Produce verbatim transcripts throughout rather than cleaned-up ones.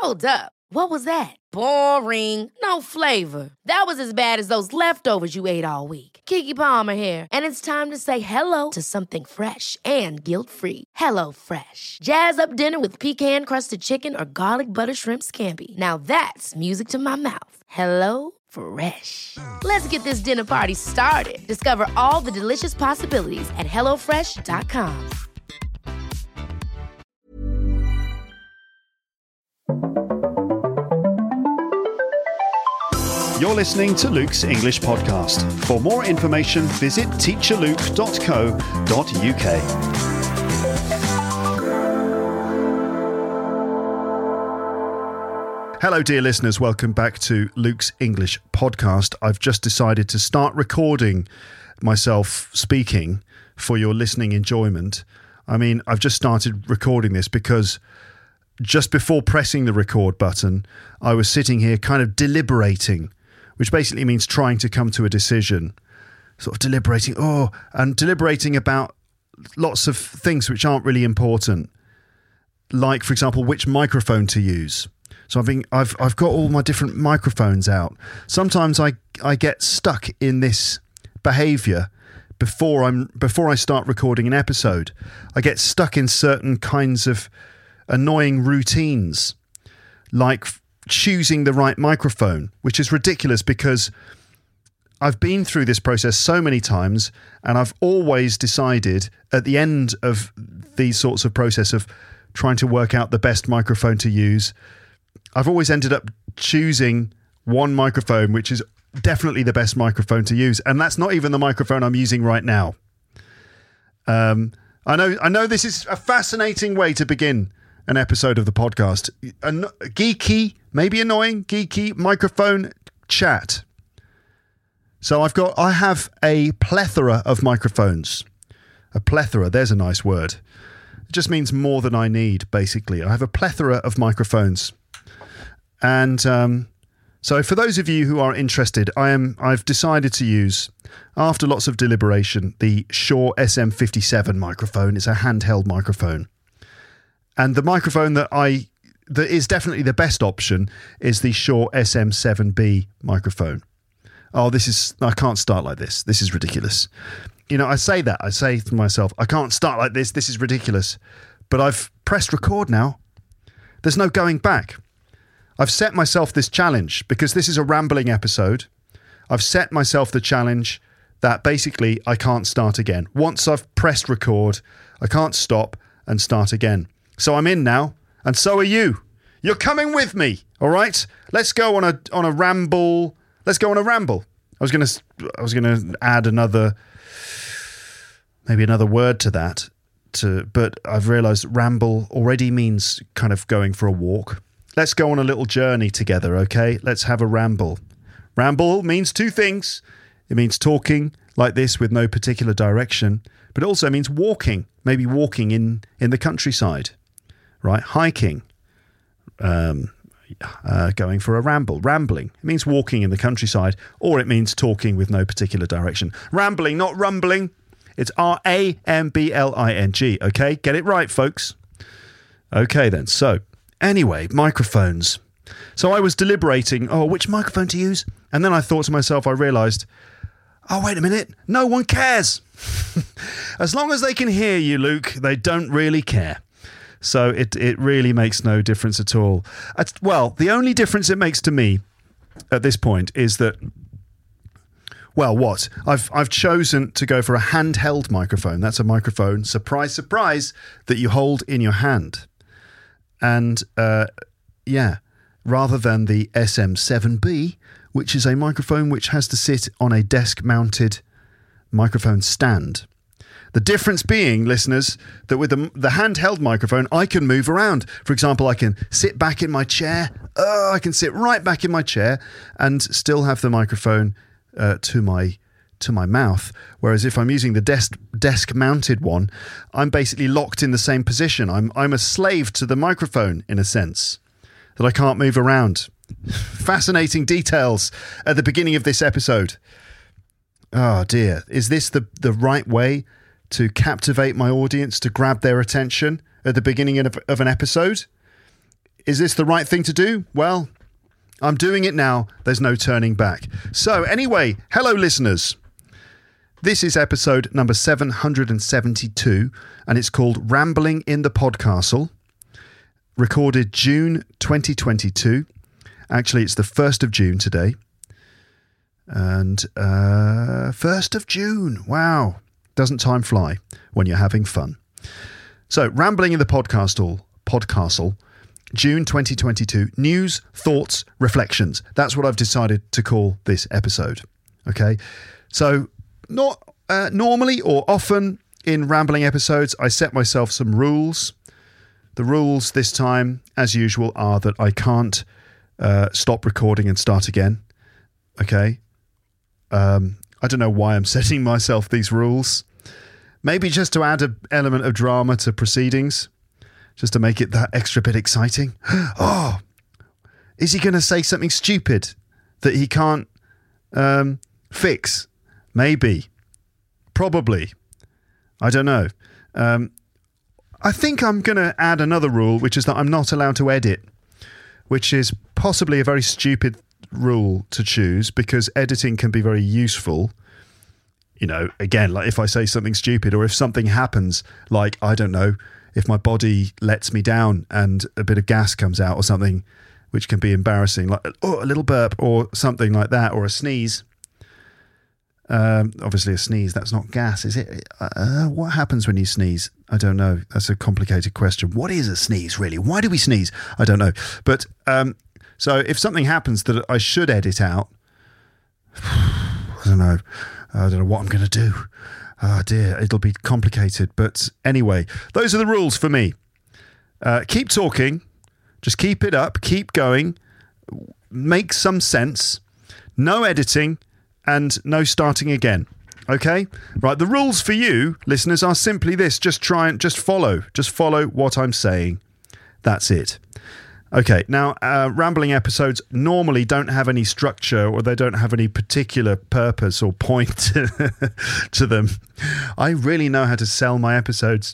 Hold up. What was that? Boring. No flavor. That was as bad as those leftovers you ate all week. Keke Palmer here, and it's time to say hello to something fresh and guilt-free. Hello Fresh. Jazz up dinner with pecan-crusted chicken or garlic butter shrimp scampi. Now that's music to my mouth. Hello Fresh. Let's get this dinner party started. Discover all the delicious possibilities at hello fresh dot com. You're listening to Luke's English Podcast. For more information, visit teacher luke dot co dot uk. Hello, dear listeners. Welcome back to Luke's English Podcast. I've just decided to start recording myself speaking for your listening enjoyment. I mean, I've just started recording this because just before pressing the record button, I was sitting here kind of deliberating, which basically means trying to come to a decision, sort of deliberating, oh, and deliberating about lots of things which aren't really important, like, for example, which microphone to use. So I've been, I've I've got all my different microphones out. Sometimes I I get stuck in this behaviour before I'm before I start recording an episode. I get stuck in certain kinds of annoying routines, like choosing the right microphone, which is ridiculous because I've been through this process so many times, and I've always decided at the end of these sorts of process of trying to work out the best microphone to use, I've always ended up choosing one microphone, which is definitely the best microphone to use. And that's not even the microphone I'm using right now. Um, I know, I know this is a fascinating way to begin an episode of the podcast. A geeky, maybe annoying, geeky microphone chat. So I've got, I have a plethora of microphones. A plethora, there's a nice word. It just means more than I need, basically. I have a plethora of microphones. And um, so for those of you who are interested, I am, I've decided to use, after lots of deliberation, the Shure S M fifty-seven microphone. It's a handheld microphone. And the microphone that I that is definitely the best option is the Shure S M seven B microphone. Oh, this is, I can't start like this. This is ridiculous. You know, I say that. I say to myself, I can't start like this. This is ridiculous. But I've pressed record now. There's no going back. I've set myself this challenge because this is a rambling episode. I've set myself the challenge that basically I can't start again. Once I've pressed record, I can't stop and start again. So I'm in now, and so are you. You're coming with me, all right? Let's go on a on a ramble. Let's go on a ramble. I was gonna I was gonna add another maybe another word to that, to but I've realised ramble already means kind of going for a walk. Let's go on a little journey together, okay? Let's have a ramble. Ramble means two things. It means talking like this with no particular direction, but it also means walking, maybe walking in, in the countryside, right? Hiking, um, uh, going for a ramble, rambling. It means walking in the countryside, or it means talking with no particular direction. Rambling, not rumbling. It's R A M B L I N G, okay? Get it right, folks. Okay, then. So, anyway, microphones. So I was deliberating, oh, which microphone to use? And then I thought to myself, I realised, oh, wait a minute, no one cares. As long as they can hear you, Luke, they don't really care. So it it really makes no difference at all. It's, well, the only difference it makes to me at this point is that, well, what? I've I've chosen to go for a handheld microphone. That's a microphone, surprise, surprise, that you hold in your hand. And, uh, yeah, rather than the S M seven B, which is a microphone which has to sit on a desk-mounted microphone stand. The difference being, listeners, that with the, the handheld microphone, I can move around. For example, I can sit back in my chair. Oh, I can sit right back in my chair and still have the microphone uh, to my to my mouth. Whereas if I'm using the desk desk mounted one, I'm basically locked in the same position. I'm I'm a slave to the microphone in a sense, that I can't move around. Fascinating details at the beginning of this episode. Oh dear. Is this the, the right way to captivate my audience, to grab their attention at the beginning of, of an episode? Is this the right thing to do? Well, I'm doing it now. There's no turning back. So anyway, hello listeners. This is episode number seven hundred seventy-two, and it's called Rambling in the Podcastle, recorded June twenty twenty-two. Actually, it's the first of June today. And uh, first of June. Wow. Doesn't time fly when you're having fun? So, Rambling in the Podcastle, Podcastle, June twenty twenty-two, news, thoughts, reflections. That's what I've decided to call this episode. Okay, so not uh, normally or often in rambling episodes, I set myself some rules. The rules this time, as usual, are that I can't uh, stop recording and start again. Okay, um, I don't know why I'm setting myself these rules. Maybe just to add an element of drama to proceedings. Just to make it that extra bit exciting. Oh, is he going to say something stupid that he can't um, fix? Maybe. Probably. I don't know. Um, I think I'm going to add another rule, which is that I'm not allowed to edit, which is possibly a very stupid rule to choose because editing can be very useful. You know, again, like if I say something stupid or if something happens, like, I don't know, if my body lets me down and a bit of gas comes out or something, which can be embarrassing, like oh, a little burp or something like that, or a sneeze. Um, obviously, a sneeze, that's not gas, is it? Uh, what happens when you sneeze? I don't know. That's a complicated question. What is a sneeze, really? Why do we sneeze? I don't know. But um, so if something happens that I should edit out, I don't know. I don't know what I'm going to do. Oh dear, it'll be complicated. But anyway, those are the rules for me. Uh, keep talking. Just keep it up. Keep going. Make some sense. No editing and no starting again. Okay? Right, the rules for you, listeners, are simply this. Just try and just follow. Just follow what I'm saying. That's it. Okay, now, uh, rambling episodes normally don't have any structure or they don't have any particular purpose or point to them. I really know how to sell my episodes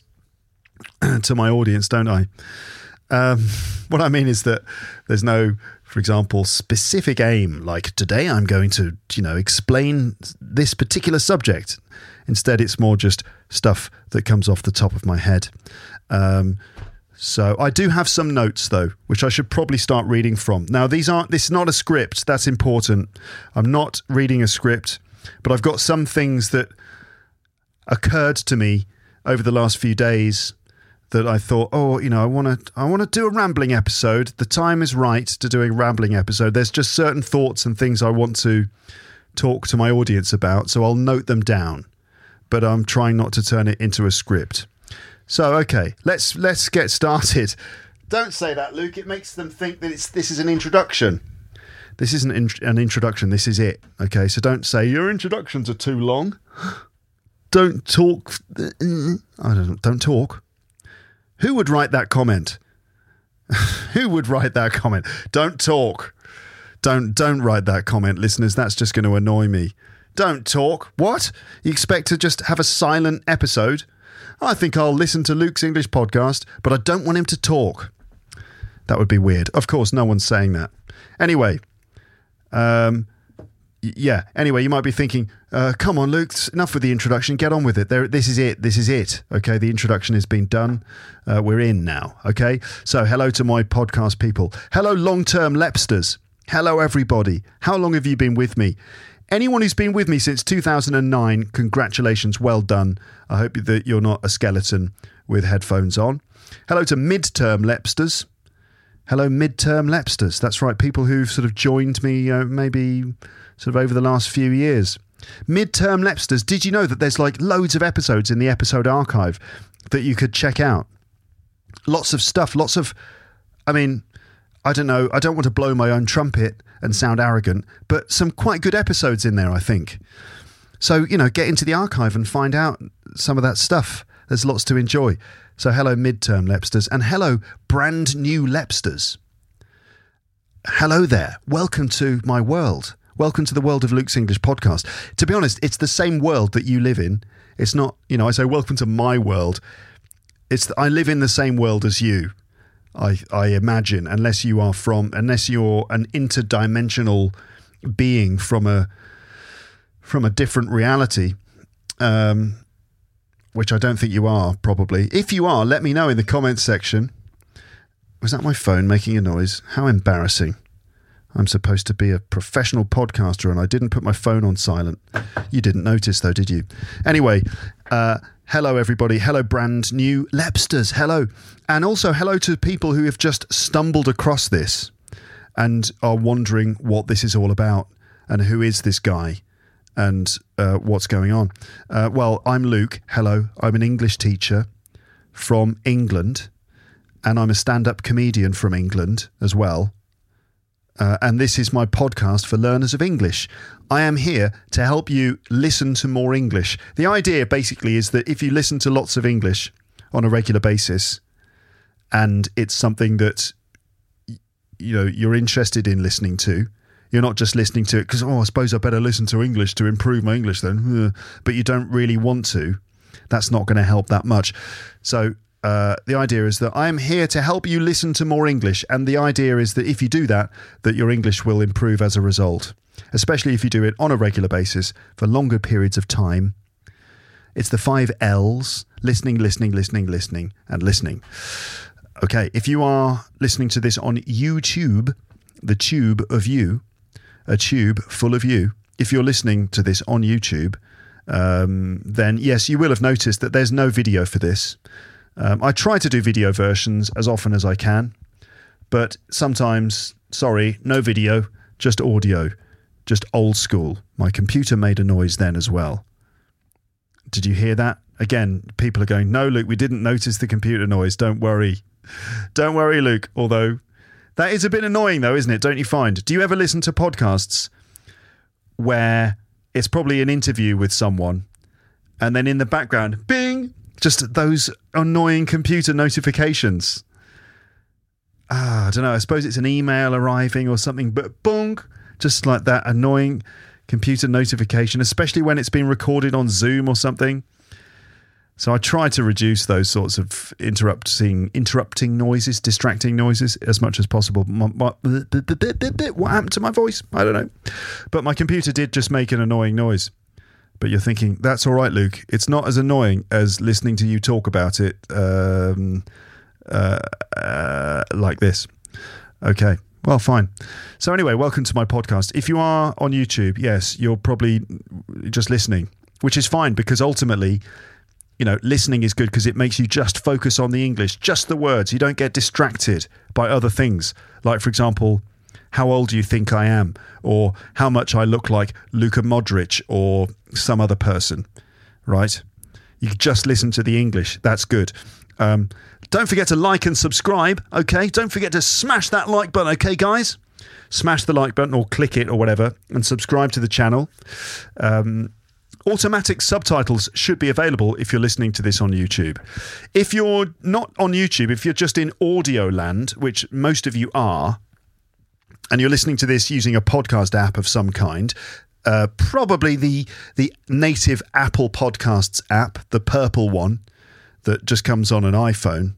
to my audience, don't I? Um, what I mean is that there's no, for example, specific aim, like today I'm going to, you know, explain this particular subject. Instead, it's more just stuff that comes off the top of my head. Um So I do have some notes, though, which I should probably start reading from. Now, these aren't. This is not a script. That's important. I'm not reading a script, but I've got some things that occurred to me over the last few days that I thought, oh, you know, I want to. I want to do a rambling episode. The time is right to do a rambling episode. There's just certain thoughts and things I want to talk to my audience about, so I'll note them down. But I'm trying not to turn it into a script. So, okay, let's let's get started. Don't say that, Luke. It makes them think that it's this is an introduction. This isn't in, an introduction. This is it. Okay, so don't say your introductions are too long. Don't talk. I don't. Don't talk. Who would write that comment? Who would write that comment? Don't talk. Don't don't write that comment, listeners. That's just going to annoy me. Don't talk. What? You expect to just have a silent episode? I think I'll listen to Luke's English podcast, but I don't want him to talk. That would be weird. Of course, no one's saying that. Anyway, um, yeah. Anyway, you might be thinking, uh, come on, Luke, enough with the introduction. Get on with it. There, this is it. This is it. Okay, the introduction has been done. Uh, we're in now. Okay, so hello to my podcast people. Hello, long-term Lepsters. Hello, everybody. How long have you been with me? Anyone who's been with me since two thousand nine, congratulations, well done. I hope that you're not a skeleton with headphones on. Hello to midterm Lepsters. Hello, midterm Lepsters. That's right, people who've sort of joined me uh, maybe sort of over the last few years. Midterm Lepsters, did you know that there's like loads of episodes in the episode archive that you could check out? Lots of stuff, lots of, I mean, I don't know, I don't want to blow my own trumpet and sound arrogant, but some quite good episodes in there, I think. So, you know, get into the archive and find out some of that stuff. There's lots to enjoy. So hello, midterm Lepsters, and hello, brand new Lepsters. Hello there. Welcome to my world. Welcome to the world of Luke's English podcast. To be honest, it's the same world that you live in. It's not, you know, I say welcome to my world. It's I live in the same world as you. I, I imagine, unless you are from, unless you're an interdimensional being from a from a different reality, um, which I don't think you are, probably. If you are, let me know in the comments section. Was that my phone making a noise? How embarrassing. I'm supposed to be a professional podcaster and I didn't put my phone on silent. You didn't notice though, did you? Anyway, uh, hello everybody. Hello brand new Lepsters. Hello. And also hello to people who have just stumbled across this and are wondering what this is all about and who is this guy and uh, what's going on. Uh, well, I'm Luke. Hello. I'm an English teacher from England and I'm a stand-up comedian from England as well. Uh, and this is my podcast for learners of English. I am here to help you listen to more English. The idea basically is that if you listen to lots of English on a regular basis and it's something that you know you're interested in listening to, you're not just listening to it because, oh, I suppose I better listen to English to improve my English then, but you don't really want to, that's not going to help that much. So Uh, the idea is that I am here to help you listen to more English. And the idea is that if you do that, that your English will improve as a result, especially if you do it on a regular basis for longer periods of time. It's the five L's: listening, listening, listening, listening, and listening. Okay, if you are listening to this on YouTube, the tube of you, a tube full of you, if you're listening to this on YouTube, um, then yes, you will have noticed that there's no video for this. Um, I try to do video versions as often as I can, but sometimes, sorry, no video, just audio, just old school. My computer made a noise then as well. Did you hear that? Again, people are going, no, Luke, we didn't notice the computer noise. Don't worry. Don't worry, Luke. Although that is a bit annoying though, isn't it? Don't you find? Do you ever listen to podcasts where it's probably an interview with someone and then in the background, bing, just those annoying computer notifications. Ah, I don't know. I suppose it's an email arriving or something, but boom, just like that annoying computer notification, especially when it's been recorded on Zoom or something. So I try to reduce those sorts of interrupting, interrupting noises, distracting noises as much as possible. My, my, what happened to my voice? I don't know. But my computer did just make an annoying noise. But you're thinking, that's all right, Luke. It's not as annoying as listening to you talk about it um, uh, uh, like this. Okay, well, fine. So anyway, welcome to my podcast. If you are on YouTube, yes, you're probably just listening, which is fine because ultimately, you know, listening is good because it makes you just focus on the English, just the words. You don't get distracted by other things. Like, for example, how old do you think I am? Or how much I look like Luka Modric or some other person, right? You just listen to the English. That's good. Um, don't forget to like and subscribe, okay? Don't forget to smash that like button, okay, guys? Smash the like button or click it or whatever and subscribe to the channel. Um, automatic subtitles should be available if you're listening to this on YouTube. If you're not on YouTube, if you're just in audio land, which most of you are, and you're listening to this using a podcast app of some kind, uh, probably the the native Apple Podcasts app, the purple one that just comes on an iPhone,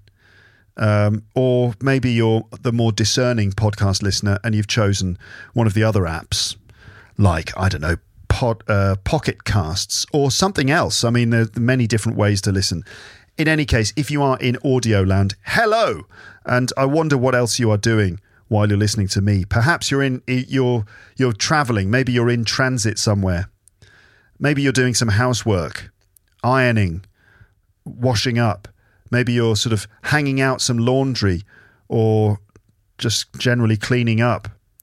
um, or maybe you're the more discerning podcast listener and you've chosen one of the other apps, like, I don't know, pod, uh, Pocket Casts or something else. I mean, there are many different ways to listen. In any case, if you are in audio land, hello! And I wonder what else you are doing while you're listening to me. Perhaps you're in you're you're traveling, maybe you're in transit somewhere. Maybe you're doing some housework, ironing, washing up. Maybe you're sort of hanging out some laundry or just generally cleaning up.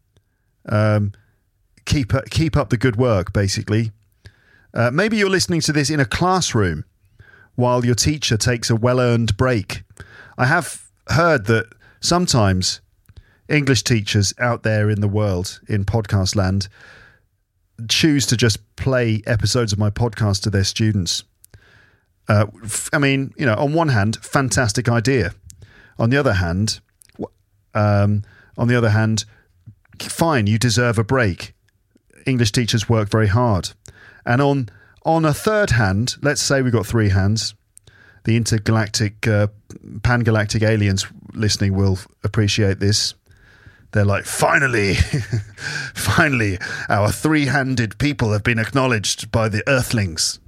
Um, keep keep up the good work, basically. Uh, maybe you're listening to this in a classroom while your teacher takes a well-earned break. I have heard that sometimes English teachers out there in the world, in podcast land, choose to just play episodes of my podcast to their students. Uh, I mean, you know, on one hand, fantastic idea. On the other hand, um, on the other hand, fine, you deserve a break. English teachers work very hard. And on on a third hand, let's say we've got three hands, the intergalactic, uh, pan-galactic aliens listening will appreciate this. They're like, finally, finally, our three-handed people have been acknowledged by the Earthlings.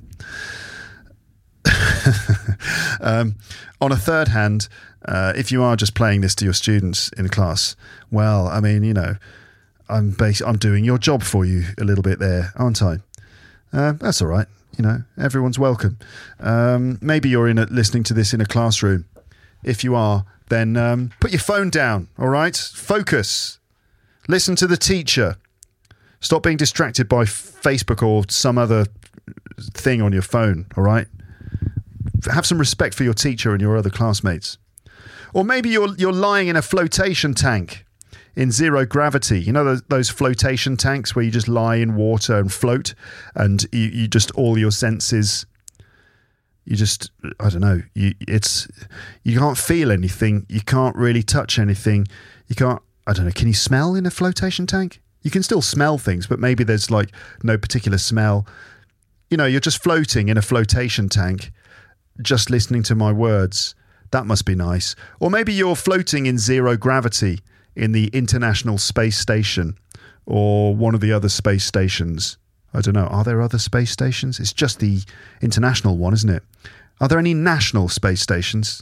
um, on a third hand, uh, if you are just playing this to your students in class, well, I mean, you know, I'm bas- I'm doing your job for you a little bit there, aren't I? Uh, that's all right. You know, everyone's welcome. Um, maybe you're in a, listening to this in a classroom. If you are, then um, put your phone down, all right? Focus. Listen to the teacher. Stop being distracted by Facebook or some other thing on your phone, all right? Have some respect for your teacher and your other classmates. Or maybe you're you're lying in a flotation tank in zero gravity. You know those, those flotation tanks where you just lie in water and float, and you, you just all your senses, you just, I don't know, you it's you can't feel anything, you can't really touch anything, you can't, I don't know, can you smell in a flotation tank? You can still smell things, but maybe there's like no particular smell. You know, you're just floating in a flotation tank, just listening to my words. That must be nice. Or maybe you're floating in zero gravity in the International Space Station or one of the other space stations. I don't know. Are there other space stations? It's just the international one, isn't it? Are there any national space stations?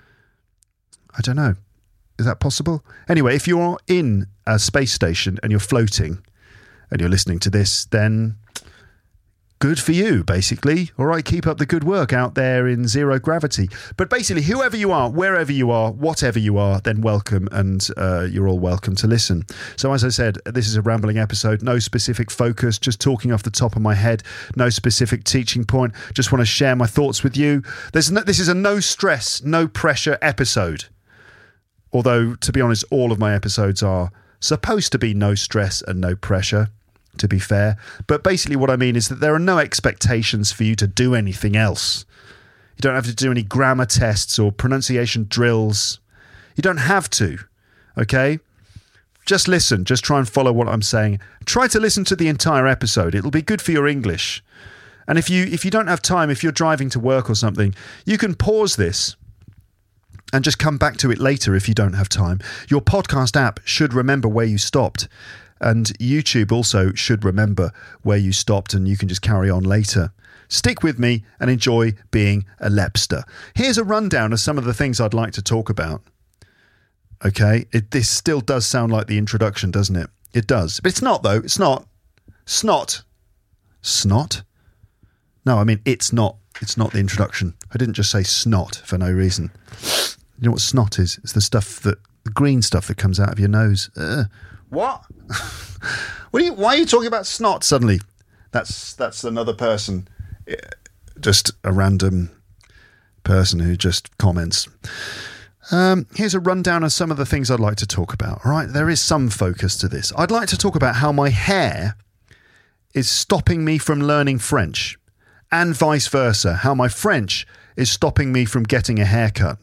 I don't know. Is that possible? Anyway, if you're in a space station and you're floating and you're listening to this, then good for you, basically. All right, keep up the good work out there in zero gravity. But basically, whoever you are, wherever you are, whatever you are, then welcome, and uh, you're all welcome to listen. So as I said, this is a rambling episode, no specific focus, just talking off the top of my head, no specific teaching point, just want to share my thoughts with you. There's no, this is a no stress, no pressure episode. Although, to be honest, all of my episodes are supposed to be no stress and no pressure, to be fair. But basically what I mean is that there are no expectations for you to do anything else. You don't have to do any grammar tests or pronunciation drills. You don't have to, okay? Just listen. Just try and follow what I'm saying. Try to listen to the entire episode. It'll be good for your English. And if you if you don't have time, if you're driving to work or something, you can pause this and just come back to it later if you don't have time. Your podcast app should remember where you stopped. And YouTube also should remember where you stopped, and you can just carry on later. Stick with me and enjoy being a Lepster. Here's a rundown of some of the things I'd like to talk about. Okay, it, this still does sound like the introduction, doesn't it? It does. But it's not, though. It's not. Snot. Snot? No, I mean, it's not. It's not the introduction. I didn't just say snot for no reason. You know what snot is? It's the stuff that, the green stuff that comes out of your nose. Ugh. What? What are you, why are you talking about snot suddenly? That's that's another person, just a random person who just comments. Um, here's a rundown of some of the things I'd like to talk about. All right, there is some focus to this. I'd like to talk about how my hair is stopping me from learning French, and vice versa, how my French is stopping me from getting a haircut.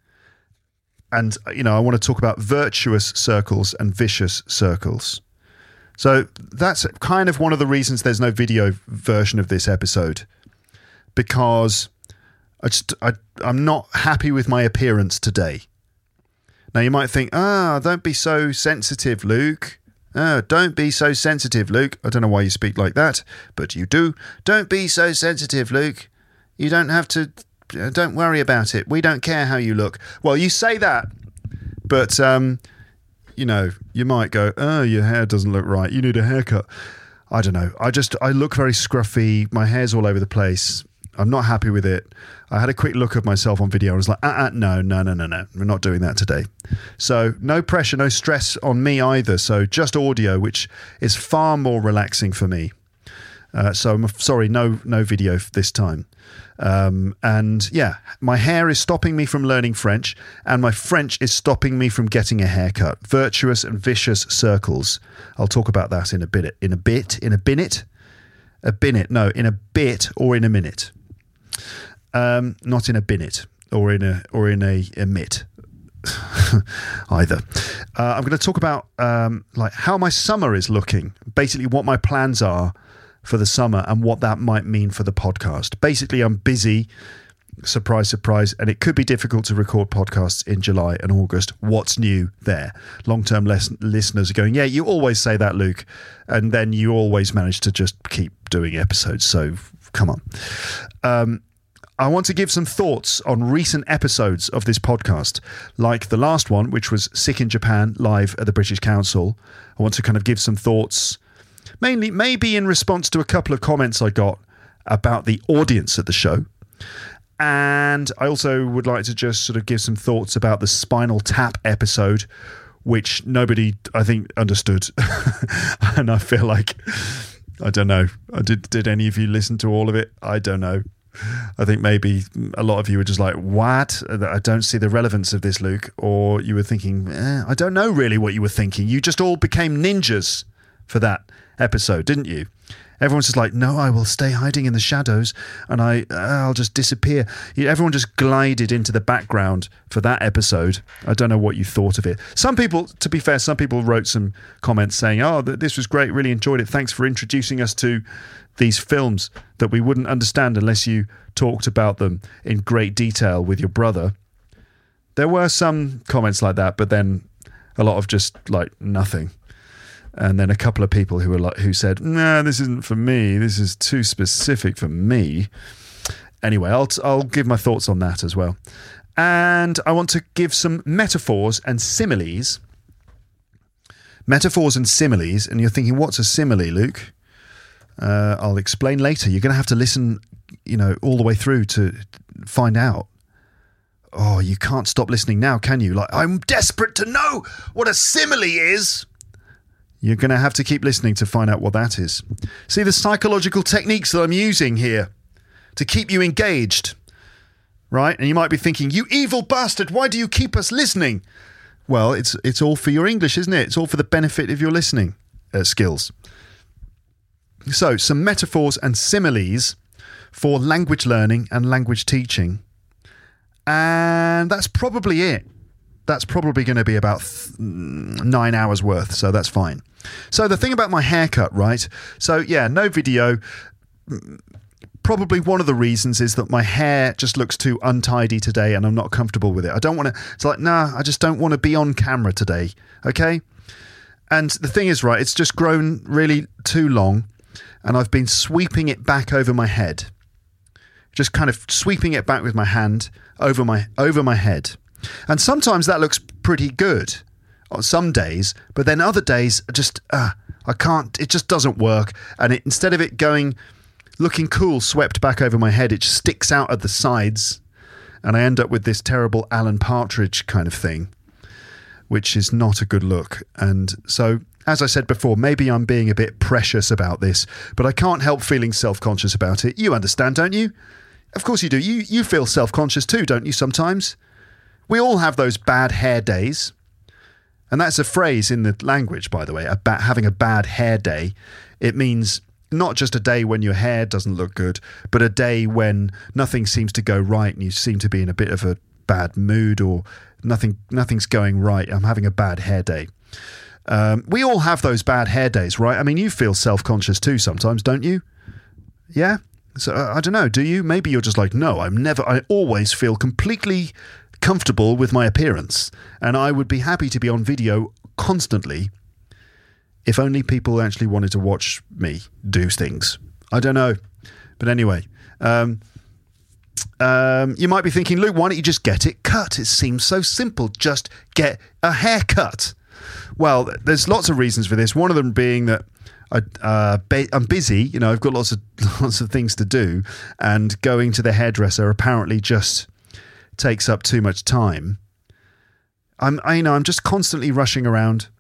And, you know, I want to talk about virtuous circles and vicious circles. So that's kind of one of the reasons there's no video version of this episode, because I just, I, I'm not happy with my appearance today. Now, you might think, ah, oh, don't be so sensitive, Luke. Oh, don't be so sensitive, Luke. I don't know why you speak like that, but you do. Don't be so sensitive, Luke. You don't have to... Don't worry about it. We don't care how you look. Well, you say that, but, um, you know, you might go, oh, your hair doesn't look right. You need a haircut. I don't know. I just, I look very scruffy. My hair's all over the place. I'm not happy with it. I had a quick look of myself on video. I was like, uh, uh, no, no, no, no, no. We're not doing that today. So no pressure, no stress on me either. So just audio, which is far more relaxing for me. Uh, so I'm sorry, no, no video this time. Um, and yeah, my hair is stopping me from learning French, and my French is stopping me from getting a haircut. Virtuous and vicious circles. I'll talk about that in a bit, in a bit, in a binit, a binit. No, in a bit or in a minute. Um, not in a binit or in a, or in a, a mit. Either. Uh, I'm going to talk about, um, like how my summer is looking, basically what my plans are for the summer and what that might mean for the podcast. Basically, I'm busy Surprise, surprise. And it could be difficult to record podcasts in July and August. What's new there? Long-term les- listeners are going, yeah, you always say that, Luke. And then you always manage to just keep doing episodes. So come on. Um, I want to give some thoughts on recent episodes of this podcast, like the last one, which was Sick in Japan, live at the British Council. I want to kind of give some thoughts, mainly maybe in response to a couple of comments I got about the audience at the show. And I also would like to just sort of give some thoughts about the Spinal Tap episode, which nobody, I think, understood. And I feel like, I don't know, did, did any of you listen to all of it? I don't know. I think maybe a lot of you were just like, what? I don't see the relevance of this, Luke. Or you were thinking, eh, I don't know really what you were thinking. You just all became ninjas for that episode, didn't you? Everyone's just like, no, I will stay hiding in the shadows and I, uh, I'll just disappear. Everyone just glided into the background for that episode. I don't know what you thought of it. Some people, to be fair, some people wrote some comments saying, oh, this was great, really enjoyed it. Thanks for introducing us to these films that we wouldn't understand unless you talked about them in great detail with your brother. There were some comments like that, but then a lot of just like nothing. And then a couple of people who were like, who said, "No, this isn't for me. This is too specific for me." Anyway, I'll I'll give my thoughts on that as well, and I want to give some metaphors and similes. Metaphors and similes, and you're thinking, "What's a simile, Luke?" Uh, I'll explain later. You're going to have to listen, you know, all the way through to find out. Oh, you can't stop listening now, can you? Like, I'm desperate to know what a simile is. You're going to have to keep listening to find out what that is. See the psychological techniques that I'm using here to keep you engaged, right? And you might be thinking, you evil bastard, why do you keep us listening? Well, it's it's all for your English, isn't it? It's all for the benefit of your listening uh, skills. So, some metaphors and similes for language learning and language teaching. And that's probably it. That's probably going to be about th- nine hours worth, so that's fine. So the thing about my haircut, right? So yeah, no video. Probably one of the reasons is that my hair just looks too untidy today and I'm not comfortable with it. I don't want to, it's like, nah, I just don't want to be on camera today, okay? And the thing is, right, it's just grown really too long and I've been sweeping it back over my head. Just kind of sweeping it back with my hand over my over my head. And sometimes that looks pretty good on some days, but then other days just uh, I can't, it just doesn't work. And it, instead of it going, looking cool, swept back over my head, it just sticks out at the sides. And I end up with this terrible Alan Partridge kind of thing, which is not a good look. And so, as I said before, maybe I'm being a bit precious about this, but I can't help feeling self-conscious about it. You understand, don't you? Of course you do. You, you feel self-conscious too, don't you, sometimes? We all have those bad hair days. And that's a phrase in the language, by the way, about having a bad hair day. It means not just a day when your hair doesn't look good, but a day when nothing seems to go right and you seem to be in a bit of a bad mood or nothing, nothing's going right. I'm having a bad hair day. Um, we all have those bad hair days, right? I mean, you feel self-conscious too sometimes, don't you? Yeah? So uh, I don't know. Do you? Maybe you're just like, no, I'm never, I always feel completely comfortable with my appearance and I would be happy to be on video constantly if only people actually wanted to watch me do things. I don't know. But anyway, um, um, you might be thinking, Luke, why don't you just get it cut? It seems so simple. Just get a haircut. Well, there's lots of reasons for this. One of them being that I, uh, ba- I'm busy, you know, I've got lots of lots of things to do and going to the hairdresser apparently just takes up too much time. I'm, I, you know, I'm just constantly rushing around,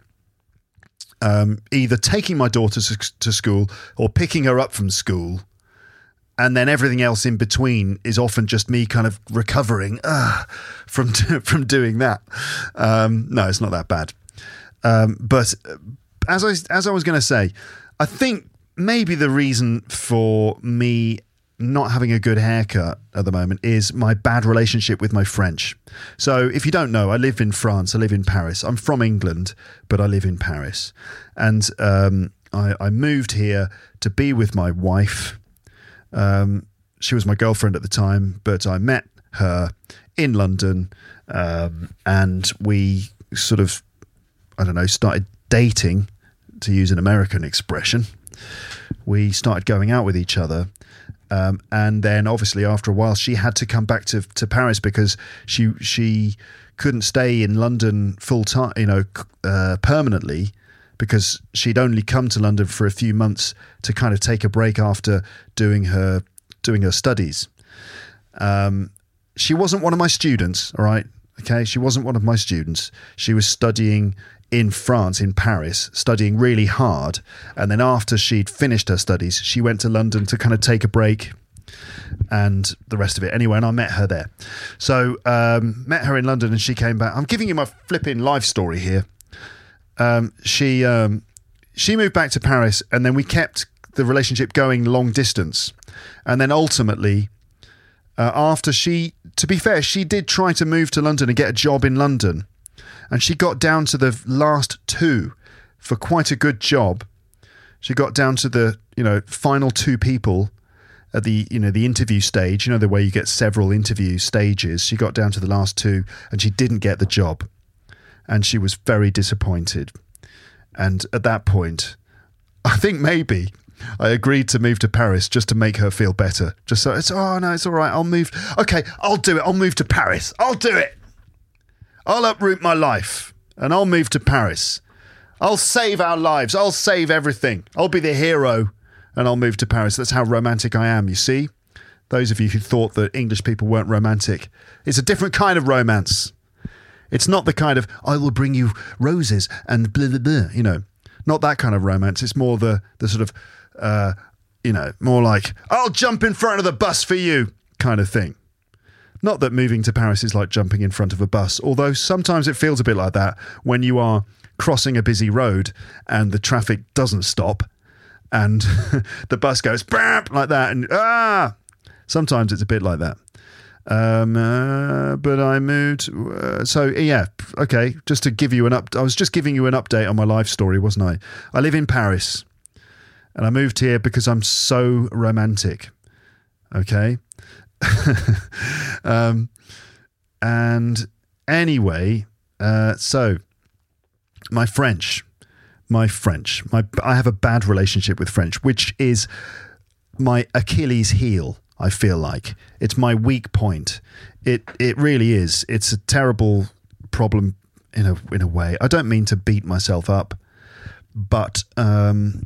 um, either taking my daughter to, to school or picking her up from school, and then everything else in between is often just me kind of recovering uh, from from doing that. Um, no, it's not that bad. Um, but as I as I was going to say, I think maybe the reason for me not having a good haircut at the moment is my bad relationship with my French. So if you don't know, I live in France. I live in Paris. I'm from England, but I live in Paris. And um, I, I moved here to be with my wife. Um, she was my girlfriend at the time, but I met her in London, um, and we sort of, I don't know, started dating, to use an American expression. We started going out with each other. Um, and then obviously after a while, she had to come back to, to Paris because she she couldn't stay in London full time, you know, uh, permanently, because she'd only come to London for a few months to kind of take a break after doing her doing her studies. Um, she wasn't one of my students, all right? Okay, she wasn't one of my students. She was studying in France, in Paris, studying really hard. And then after she'd finished her studies, she went to London to kind of take a break and the rest of it. Anyway, and I met her there. So, um, met her in London and she came back. I'm giving you my flipping life story here. Um, she um, she moved back to Paris, and then we kept the relationship going long distance. And then ultimately, uh, after she, to be fair, she did try to move to London and get a job in London. And she got down to the last two for quite a good job. She got down to the, you know, final two people at the, you know, the interview stage, you know, the way you get several interview stages. She got down to the last two and she didn't get the job. And she was very disappointed. And at that point, I think maybe I agreed to move to Paris just to make her feel better. Just so it's, oh no, it's all right. I'll move. Okay, I'll do it. I'll move to Paris. I'll do it. I'll uproot my life and I'll move to Paris. I'll save our lives. I'll save everything. I'll be the hero and I'll move to Paris. That's how romantic I am, you see? Those of you who thought that English people weren't romantic, it's a different kind of romance. It's not the kind of, I will bring you roses and blah, blah, blah, you know, not that kind of romance. It's more the, the sort of, uh, you know, more like, I'll jump in front of the bus for you kind of thing. Not that moving to Paris is like jumping in front of a bus, although sometimes it feels a bit like that when you are crossing a busy road and the traffic doesn't stop and the bus goes bam, like that, and ah, sometimes it's a bit like that. Um, uh, but I moved, uh, so yeah, okay, just to give you an up, I was just giving you an update on my life story, wasn't I? I live in Paris and I moved here because I'm so romantic, okay? um, and anyway, uh, so my French, my French, my I have a bad relationship with French, which is my Achilles heel. I feel like it's my weak point. It it really is. It's a terrible problem in a in a way. I don't mean to beat myself up, but um,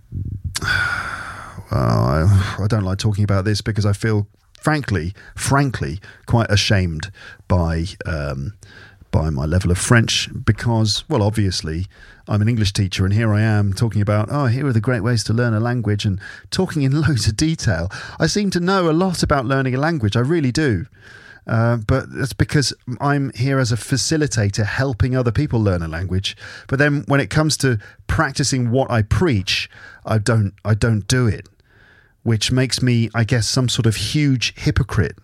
well, I, I don't like talking about this because I feel. Frankly, frankly, quite ashamed by um, by my level of French because, well, obviously, I'm an English teacher and here I am talking about, oh, here are the great ways to learn a language and talking in loads of detail. I seem to know a lot about learning a language, I really do. Uh, but that's because I'm here as a facilitator helping other people learn a language. But then when it comes to practicing what I preach, I don't I don't do it. Which makes me, I guess, some sort of huge hypocrite.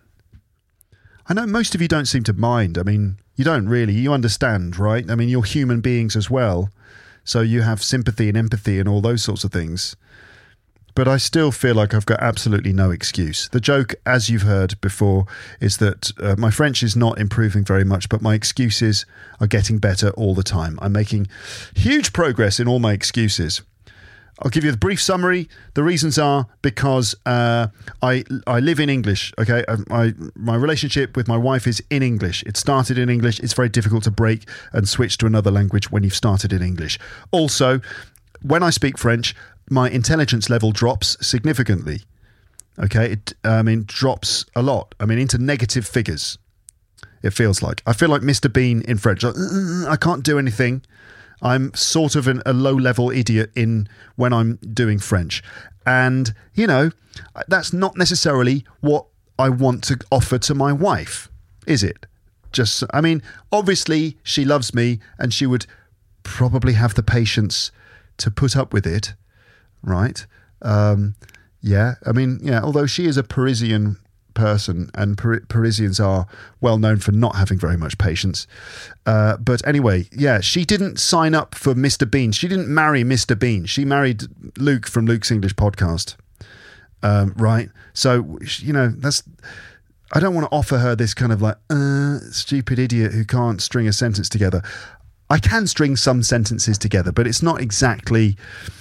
I know most of you don't seem to mind. I mean, you don't really. You understand, right? I mean, you're human beings as well. So you have sympathy and empathy and all those sorts of things. But I still feel like I've got absolutely no excuse. The joke, as you've heard before, is that uh, my French is not improving very much, but my excuses are getting better all the time. I'm making huge progress in all my excuses. I'll give you the brief summary. The reasons are because uh, I I live in English. Okay, I, I my relationship with my wife is in English. It started in English. It's very difficult to break and switch to another language when you've started in English. Also, when I speak French, my intelligence level drops significantly. Okay, it I mean drops a lot. I mean into negative figures. It feels like I feel like Mister Bean in French. Like, I can't do anything. I'm sort of an, a low-level idiot in when I'm doing French. And, you know, that's not necessarily what I want to offer to my wife, is it? Just, I mean, obviously she loves me and she would probably have the patience to put up with it, right? Um, yeah, I mean, yeah, although she is a Parisian person and Par- Parisians are well known for not having very much patience. Uh, but anyway, yeah, she didn't sign up for Mister Bean. She didn't marry Mister Bean. She married Luke from Luke's English podcast. Um, right. So, you know, that's, I don't want to offer her this kind of like, uh, stupid idiot who can't string a sentence together. I can string some sentences together, but it's not exactly,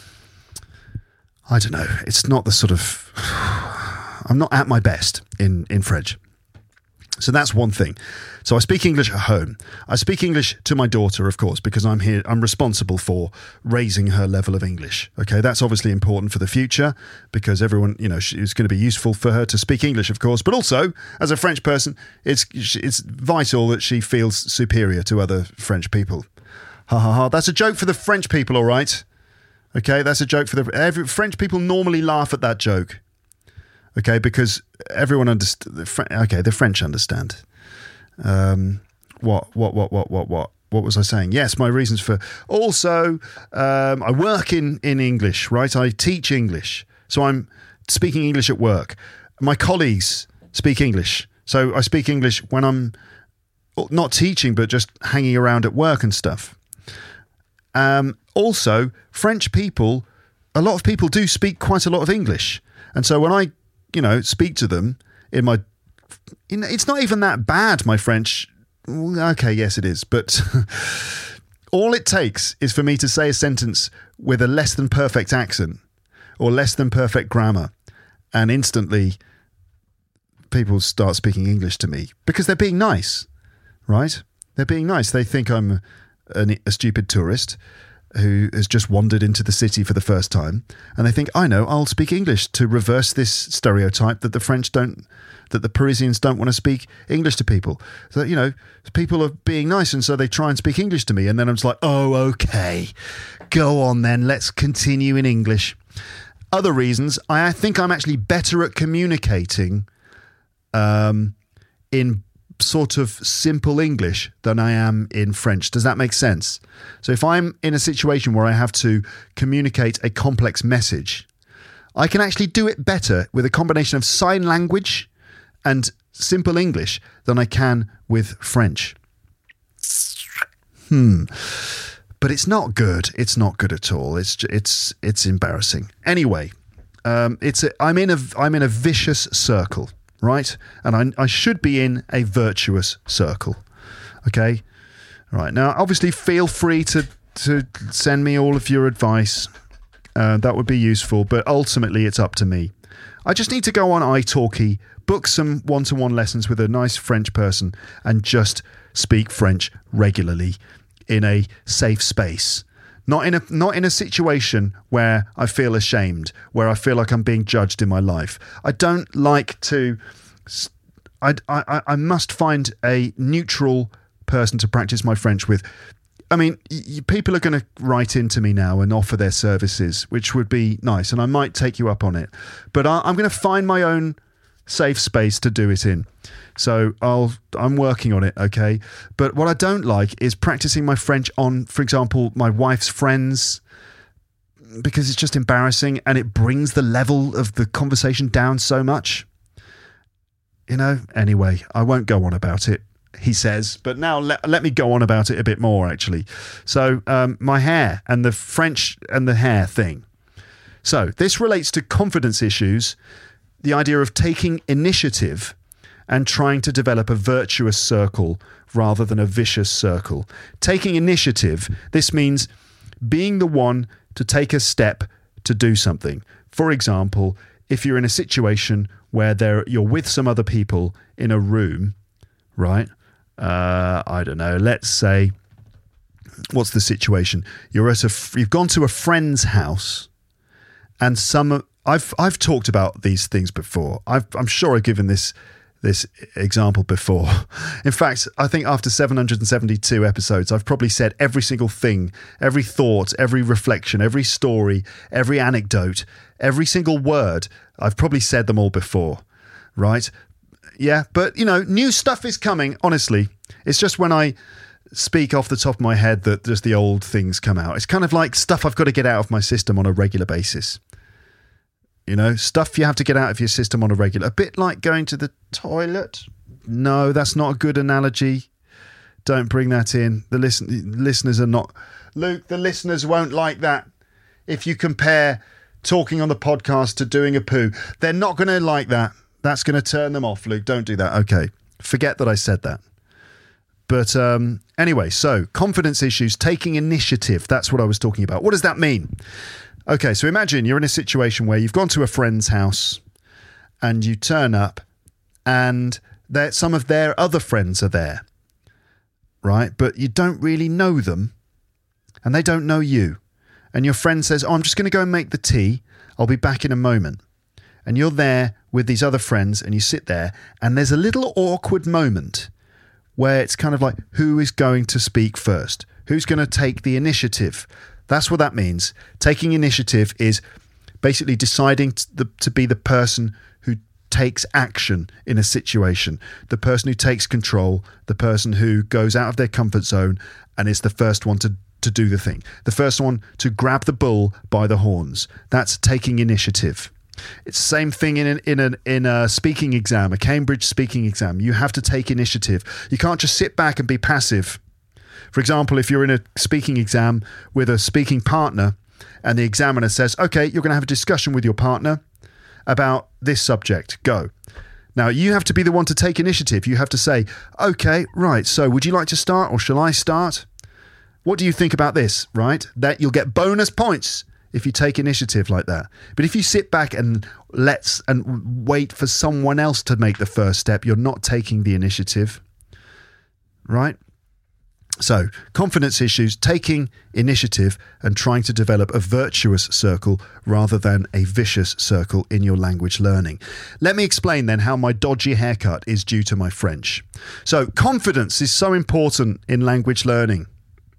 I don't know, it's not the sort of, I'm not at my best in, in French. So that's one thing. So I speak English at home. I speak English to my daughter, of course, because I'm here, I'm responsible for raising her level of English. Okay, that's obviously important for the future because everyone, you know, it's going to be useful for her to speak English, of course, but also as a French person, it's it's vital that she feels superior to other French people. Ha ha ha. That's a joke for the French people, all right? Okay, that's a joke for the every, French people normally laugh at that joke. Okay, because everyone understands. Okay, the French understand. Um, what, what, what, what, what, what? What was I saying? Yes, my reasons for. Also, um, I work in in English, right? I teach English, so I'm speaking English at work. My colleagues speak English, so I speak English when I'm not teaching, but just hanging around at work and stuff. Um, also, French people, a lot of people do speak quite a lot of English, and so when I you know, speak to them in my, in, it's not even that bad, my French. Okay, yes, it is. But all it takes is for me to say a sentence with a less than perfect accent or less than perfect grammar. And instantly people start speaking English to me because they're being nice, right? They're being nice. They think I'm a, a stupid tourist who has just wandered into the city for the first time, and they think, I know, I'll speak English to reverse this stereotype that the French don't, that the Parisians don't want to speak English to people. So, you know, people are being nice, and so they try and speak English to me, and then I'm just like, oh, okay, go on then, let's continue in English. Other reasons, I think I'm actually better at communicating um, in sort of simple English than I am in French. Does that make sense? So if I'm in a situation where I have to communicate a complex message, I can actually do it better with a combination of sign language and simple English than I can with French. Hmm. But it's not good. It's not good at all. It's it's it's embarrassing. Anyway, um, it's a, I'm in a I'm in a vicious circle. Right? And I, I should be in a virtuous circle. Okay? Right. Now, obviously, feel free to, to send me all of your advice. Uh, that would be useful. But ultimately, it's up to me. I just need to go on italki, book some one-to-one lessons with a nice French person, and just speak French regularly in a safe space. Not in a not in a situation where I feel ashamed, where I feel like I'm being judged in my life. I don't like to. I, I, I must find a neutral person to practice my French with. I mean, y- people are going to write into me now and offer their services, which would be nice, and I might take you up on it. But I, I'm going to find my own safe space to do it in. So I'll, I'm working on it, okay? But what I don't like is practicing my French on, for example, my wife's friends, because it's just embarrassing and it brings the level of the conversation down so much. You know, anyway, I won't go on about it, he says. But now let, let me go on about it a bit more, actually. So um, my hair and the French and the hair thing. So this relates to confidence issues, the idea of taking initiative and trying to develop a virtuous circle rather than a vicious circle. Taking initiative, this means being the one to take a step to do something. For example, if you're in a situation where there you're with some other people in a room, right? Uh, I don't know, let's say, what's the situation? You're at a, you've gone to a friend's house, and some, I've I've talked about these things before. I've, I'm sure I've given this this example before. In fact, I think after seven hundred seventy-two episodes, I've probably said every single thing, every thought, every reflection, every story, every anecdote, every single word. I've probably said them all before, right? Yeah, but, you know, new stuff is coming, honestly. It's just when I speak off the top of my head that just the old things come out. It's kind of like stuff I've got to get out of my system on a regular basis. You know, stuff you have to get out of your system on a regular, a bit like going to the toilet. No, that's not a good analogy. Don't bring that in. The listen, listeners are not, Luke, the listeners won't like that. If you compare talking on the podcast to doing a poo. They're not going to like that. That's going to turn them off, Luke. Don't do that. Okay. Forget that I said that. But um, anyway, so confidence issues, taking initiative. That's what I was talking about. What does that mean? Okay, so imagine you're in a situation where you've gone to a friend's house and you turn up and some of their other friends are there, right? But you don't really know them and they don't know you. And your friend says, oh, I'm just going to go and make the tea. I'll be back in a moment. And you're there with these other friends and you sit there and there's a little awkward moment where it's kind of like, who is going to speak first? Who's going to take the initiative? That's what that means. Taking initiative is basically deciding to, the, to be the person who takes action in a situation, the person who takes control, the person who goes out of their comfort zone and is the first one to, to do the thing, the first one to grab the bull by the horns. That's taking initiative. It's the same thing in an, in an in a speaking exam, a Cambridge speaking exam. You have to take initiative. You can't just sit back and be passive. For example, if you're in a speaking exam with a speaking partner and the examiner says, okay, you're going to have a discussion with your partner about this subject. Go. Now, you have to be the one to take initiative. You have to say, okay, right, so would you like to start or shall I start? What do you think about this, right? That you'll get bonus points if you take initiative like that. But if you sit back and let's and wait for someone else to make the first step, you're not taking the initiative, right? So confidence issues, taking initiative and trying to develop a virtuous circle rather than a vicious circle in your language learning. Let me explain then how my dodgy haircut is due to my French. So confidence is so important in language learning,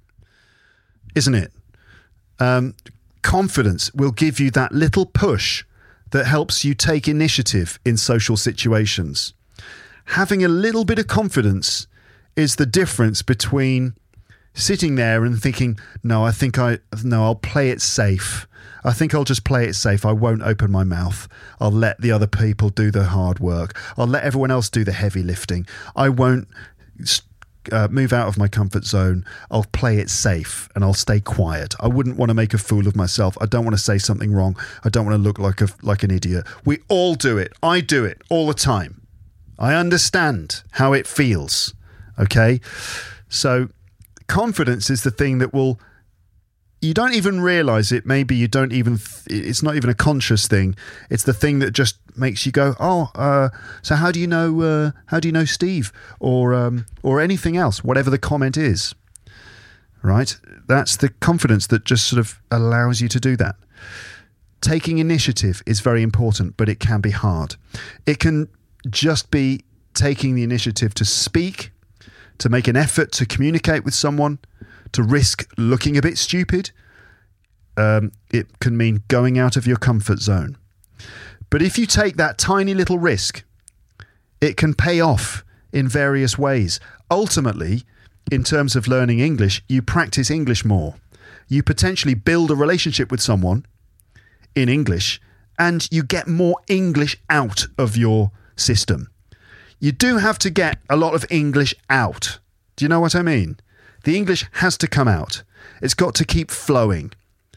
isn't it? Um, confidence will give you that little push that helps you take initiative in social situations. Having a little bit of confidence is the difference between sitting there and thinking, no, I think I, no, I'll play it safe. I think I'll just play it safe. I won't open my mouth. I'll let the other people do the hard work. I'll let everyone else do the heavy lifting. I won't uh, move out of my comfort zone. I'll play it safe and I'll stay quiet. I wouldn't want to make a fool of myself. I don't want to say something wrong. I don't want to look like a, like an idiot. We all do it. I do it all the time. I understand how it feels. Okay, so confidence is the thing that will, you don't even realize it. Maybe you don't even, it's not even a conscious thing. It's the thing that just makes you go, oh, uh, so how do you know, uh, how do you know Steve or, um, or anything else, whatever the comment is, right? That's the confidence that just sort of allows you to do that. Taking initiative is very important, but it can be hard. It can just be taking the initiative to speak, to make an effort to communicate with someone, to risk looking a bit stupid. Um, it can mean going out of your comfort zone. But if you take that tiny little risk, it can pay off in various ways. Ultimately, in terms of learning English, you practice English more. You potentially build a relationship with someone in English and you get more English out of your system. You do have to get a lot of English out. Do you know what I mean? The English has to come out. It's got to keep flowing.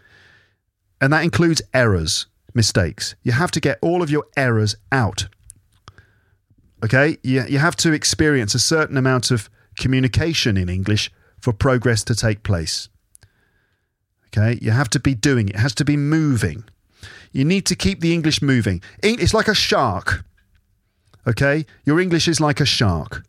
And that includes errors, mistakes. You have to get all of your errors out. Okay? You, you have to experience a certain amount of communication in English for progress to take place. Okay? You have to be doing it. It has to be moving. You need to keep the English moving. It's like a shark. Okay? Your English is like a shark.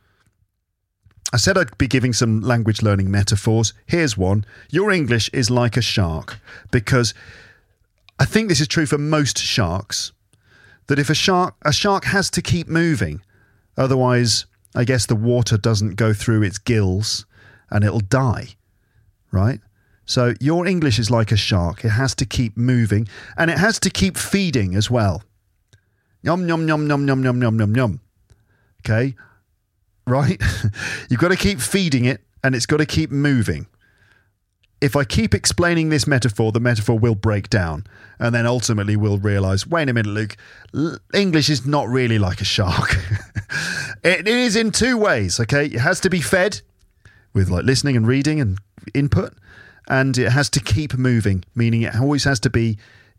I said I'd be giving some language learning metaphors. Here's one. Your English is like a shark, because I think this is true for most sharks, that if a shark, a shark has to keep moving. Otherwise, I guess the water doesn't go through its gills and it'll die, right? So your English is like a shark. It has to keep moving and it has to keep feeding as well. Yum, yum, yum, yum, yum, yum, yum, yum, yum. Okay? Right? You've got to keep feeding it and it's got to keep moving. If I keep explaining this metaphor, the metaphor will break down and then ultimately we'll realise, wait a minute, Luke, English is not really like a shark. It is in two ways, okay? It has to be fed with like listening and reading and input, and it has to keep moving, meaning it always has to be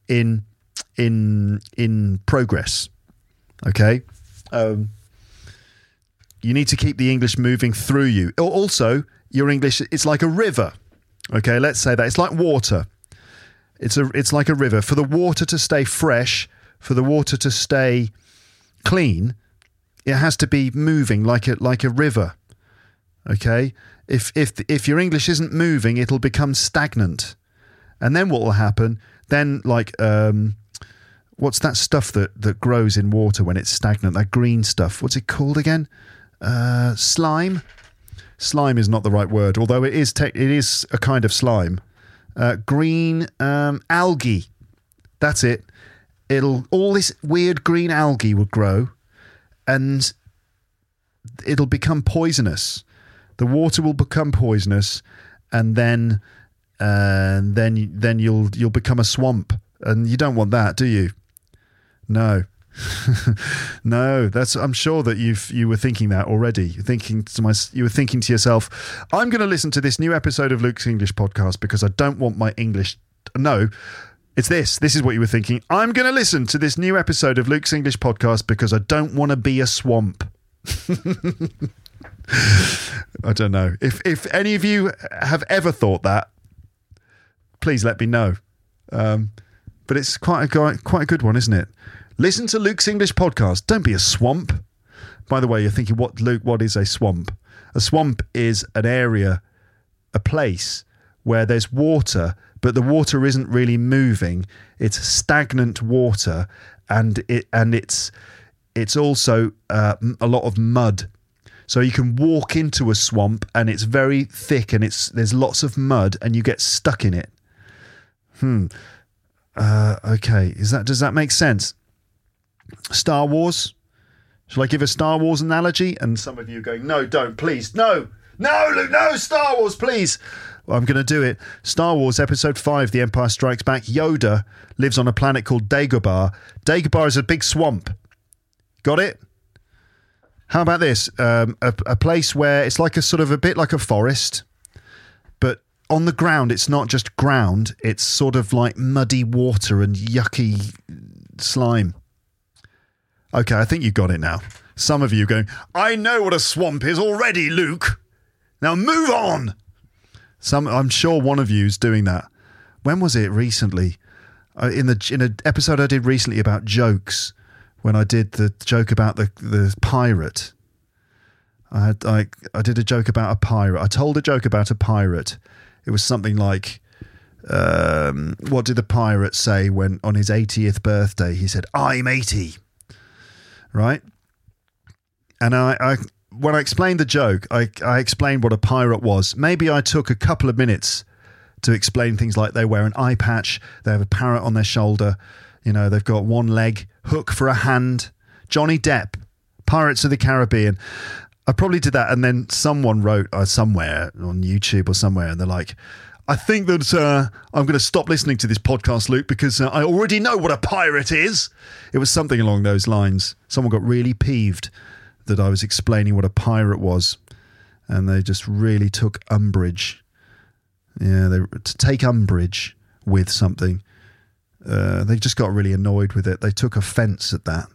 in in in progress. Okay, um, you need to keep the English moving through you. Also, your English, it's like a river. Okay, let's say that it's like water. It's a it's like a river. For the water to stay fresh, for the water to stay clean, it has to be moving like a like a river. Okay, if if if your English isn't moving, it'll become stagnant, and then what will happen? Then like um, what's that stuff that that grows in water when it's stagnant? That green stuff. What's it called again? Uh, slime. Slime is not the right word, although it is. Te- it is a kind of slime. Uh, green um, algae. That's it. It'll all this weird green algae will grow, and it'll become poisonous. The water will become poisonous, and then, uh, then, then you'll you'll become a swamp, and you don't want that, do you? No, no. That's. I'm sure that you've you were thinking that already. You're thinking to my, you were thinking to yourself, I'm going to listen to this new episode of Luke's English podcast because I don't want my English. No, it's this. This is what you were thinking. I'm going to listen to this new episode of Luke's English podcast because I don't want to be a swamp. I don't know. If if any of you have ever thought that, please let me know. Um, but it's quite a quite a good one, isn't it? Listen to Luke's English podcast. Don't be a swamp. By the way, you're thinking, what, Luke? What is a swamp? A swamp is an area, a place where there's water, but the water isn't really moving. It's stagnant water, and it and it's it's also uh, a lot of mud. So you can walk into a swamp and it's very thick and it's there's lots of mud and you get stuck in it. Hmm. Uh, okay. Is that does that make sense? Star Wars. Shall I give a Star Wars analogy? And some of you are going, no, don't, please, no, no, Luke, no, Star Wars, please. Well, I'm going to do it. Star Wars Episode Five: The Empire Strikes Back. Yoda lives on a planet called Dagobah. Dagobah is a big swamp. Got it? How about this? Um, a, a place where it's like a sort of a bit like a forest, but on the ground, it's not just ground. It's sort of like muddy water and yucky slime. Okay, I think you got it now. Some of you going, I know what a swamp is already, Luke. Now move on. Some, I'm sure one of you is doing that. When was it recently? Uh, in the in an episode I did recently about jokes. When I did the joke about the, the pirate, I had I, I did a joke about a pirate. I told a joke about a pirate. It was something like, um, what did the pirate say when on his eightieth birthday? He said, I'm eighty. Right? And I, I when I explained the joke, I, I explained what a pirate was. Maybe I took a couple of minutes to explain things like they wear an eye patch, they have a parrot on their shoulder, you know, they've got one leg, hook for a hand. Johnny Depp, Pirates of the Caribbean. I probably did that, and then someone wrote uh, somewhere on YouTube or somewhere, and they're like, I think that uh, I'm going to stop listening to this podcast, Luke, because uh, I already know what a pirate is. It was something along those lines. Someone got really peeved that I was explaining what a pirate was, and they just really took umbrage. Yeah, they to take umbrage with something. Uh, they just got really annoyed with it. They took offence at that.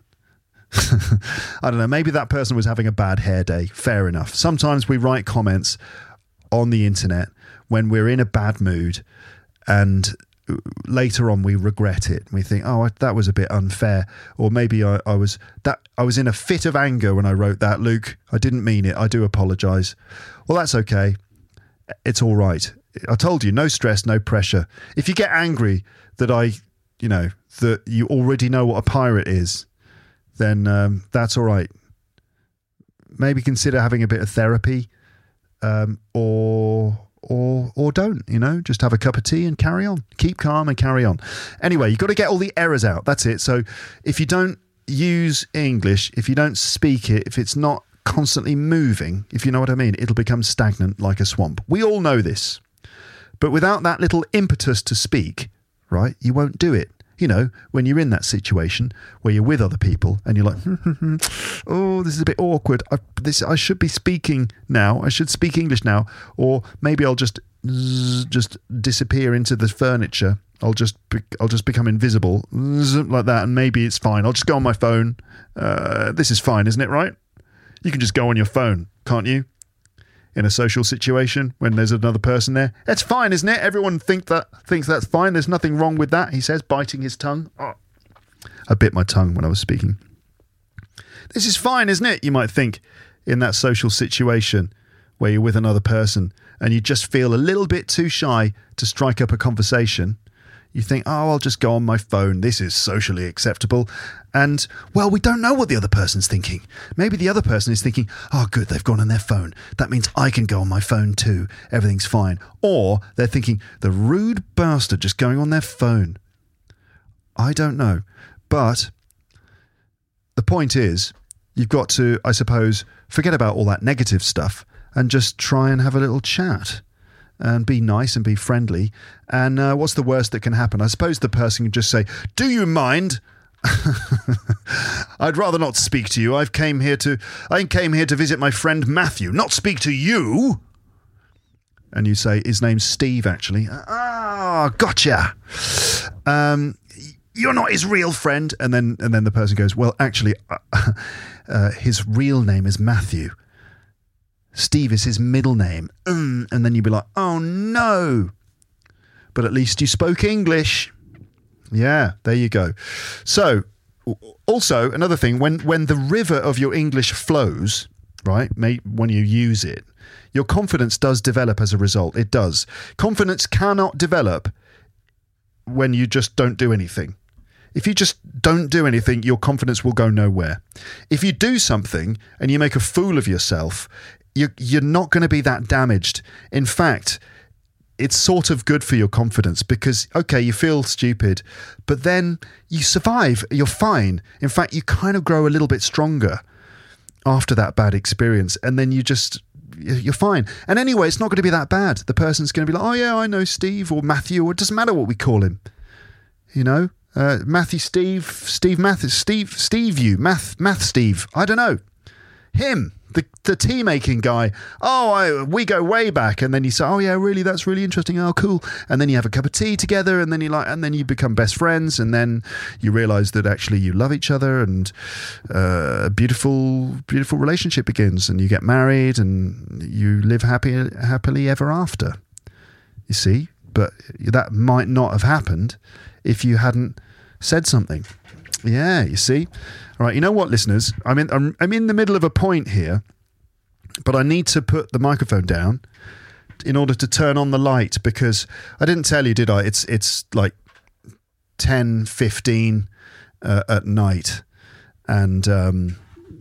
I don't know. Maybe that person was having a bad hair day. Fair enough. Sometimes we write comments on the internet when we're in a bad mood, and later on we regret it. We think, oh, that was a bit unfair. Or maybe I, I was that I was in a fit of anger when I wrote that, Luke. I didn't mean it. I do apologise. Well, that's okay. It's all right. I told you, no stress, no pressure. If you get angry that I... you know, that you already know what a pirate is, then um, that's all right. Maybe consider having a bit of therapy, um, or or or don't, you know, just have a cup of tea and carry on. Keep calm and carry on. Anyway, you've got to get all the errors out. That's it. So if you don't use English, if you don't speak it, if it's not constantly moving, if you know what I mean, it'll become stagnant like a swamp. We all know this. But without that little impetus to speak, right, you won't do it. You know, when you're in that situation where you're with other people and you're like, oh, this is a bit awkward. I, this I should be speaking now. I should speak English now. Or maybe I'll just zzz, just disappear into the furniture. I'll just be, I'll just become invisible zzz, like that, and maybe it's fine. I'll just go on my phone. Uh, this is fine, isn't it? Right? You can just go on your phone, can't you? In a social situation when there's another person there, that's fine, isn't it? Everyone think that thinks that's fine. There's nothing wrong with that. He says, biting his tongue. Oh. I bit my tongue when I was speaking. This is fine, isn't it? You might think in that social situation where you're with another person and you just feel a little bit too shy to strike up a conversation. You think, oh, I'll just go on my phone. This is socially acceptable. And, well, we don't know what the other person's thinking. Maybe the other person is thinking, oh, good, they've gone on their phone. That means I can go on my phone too. Everything's fine. Or they're thinking, the rude bastard just going on their phone. I don't know. But the point is, you've got to, I suppose, forget about all that negative stuff and just try and have a little chat. And be nice and be friendly. And uh, what's the worst that can happen? I suppose the person can just say, do you mind? I'd rather not speak to you. I've came here to I came here to visit my friend Matthew, not speak to you. And you say, his name's Steve, actually. Ah, gotcha. Um, you're not his real friend. And then and then the person goes, well, actually, uh, uh, his real name is Matthew. Steve is his middle name. Mm, and then you'd be like, oh no. But at least you spoke English. Yeah, there you go. So, also, another thing, when, when the river of your English flows, right, may, when you use it, your confidence does develop as a result. It does. Confidence cannot develop when you just don't do anything. If you just don't do anything, your confidence will go nowhere. If you do something and you make a fool of yourself, You're, you're not going to be that damaged. In fact, it's sort of good for your confidence because, okay, you feel stupid, but then you survive. You're fine. In fact, you kind of grow a little bit stronger after that bad experience. And then you just, you're fine. And anyway, it's not going to be that bad. The person's going to be like, oh yeah, I know Steve or Matthew, or it doesn't matter what we call him. You know, uh, Matthew, Steve, Steve, Math, Steve, Steve, you, Math, Math, Steve. I don't know. Him. The the tea making guy, oh, I, we go way back, and then you say, oh yeah, really, that's really interesting. Oh, cool. And then you have a cup of tea together, and then you like, and then you become best friends, and then you realise that actually you love each other, and uh, a beautiful, beautiful relationship begins, and you get married, and you live happy, happily ever after. You see, but that might not have happened if you hadn't said something. Yeah, you see. All right, you know what, listeners? I'm in, I'm, I'm in the middle of a point here, but I need to put the microphone down in order to turn on the light because I didn't tell you, did I? It's it's like ten fifteen uh, at night, and um,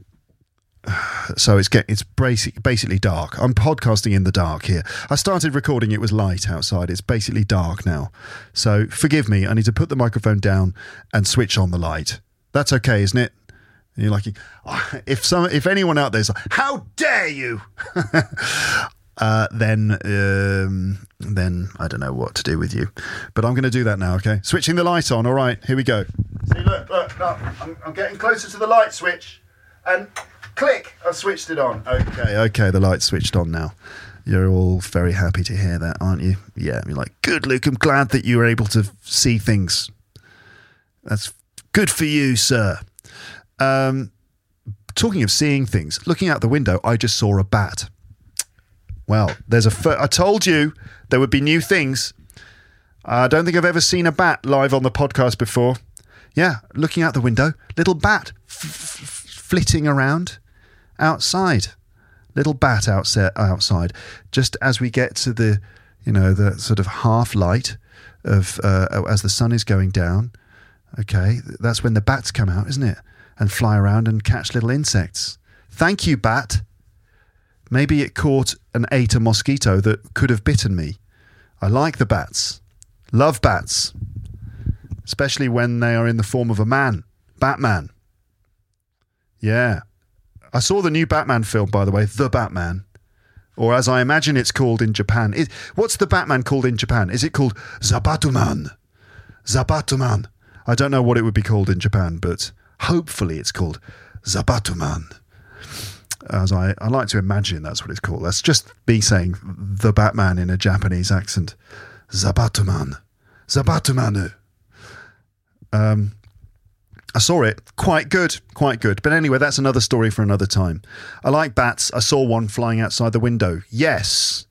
so it's get it's basic, basically dark. I'm podcasting in the dark here. I started recording, it was light outside. It's basically dark now. So forgive me, I need to put the microphone down and switch on the light. That's okay, isn't it? And you're like, if some, if anyone out there's like, how dare you? uh, then, um, then I don't know what to do with you. But I'm going to do that now, okay? Switching the light on, all right, here we go. See, look, look, look I'm, I'm getting closer to the light switch. And click, I've switched it on. Okay, okay, the light's switched on now. You're all very happy to hear that, aren't you? Yeah, you're like, good, Luke, I'm glad that you were able to see things. That's good for you, sir. Um, talking of seeing things, looking out the window, I just saw a bat. Well, there's a. Fir- I told you there would be new things. I don't think I've ever seen a bat live on the podcast before. Yeah, looking out the window, little bat f- f- flitting around outside. Little bat outside, outside. Just as we get to the, you know, the sort of half light of uh, as the sun is going down. Okay, that's when the bats come out, isn't it? And fly around and catch little insects. Thank you, bat. Maybe it caught and ate a mosquito that could have bitten me. I like the bats. Love bats. Especially when they are in the form of a man. Batman. Yeah. I saw the new Batman film, by the way, The Batman. Or as I imagine it's called in Japan. It, what's the Batman called in Japan? Is it called Zabatuman? Zabatuman. I don't know what it would be called in Japan, but hopefully it's called Zabatuman. as I, I like to imagine that's what it's called. That's just me saying the Batman in a Japanese accent. Zabatuman. Zabatumanu. Um, I saw it. Quite good. Quite good. But anyway, that's another story for another time. I like bats. I saw one flying outside the window. Yes.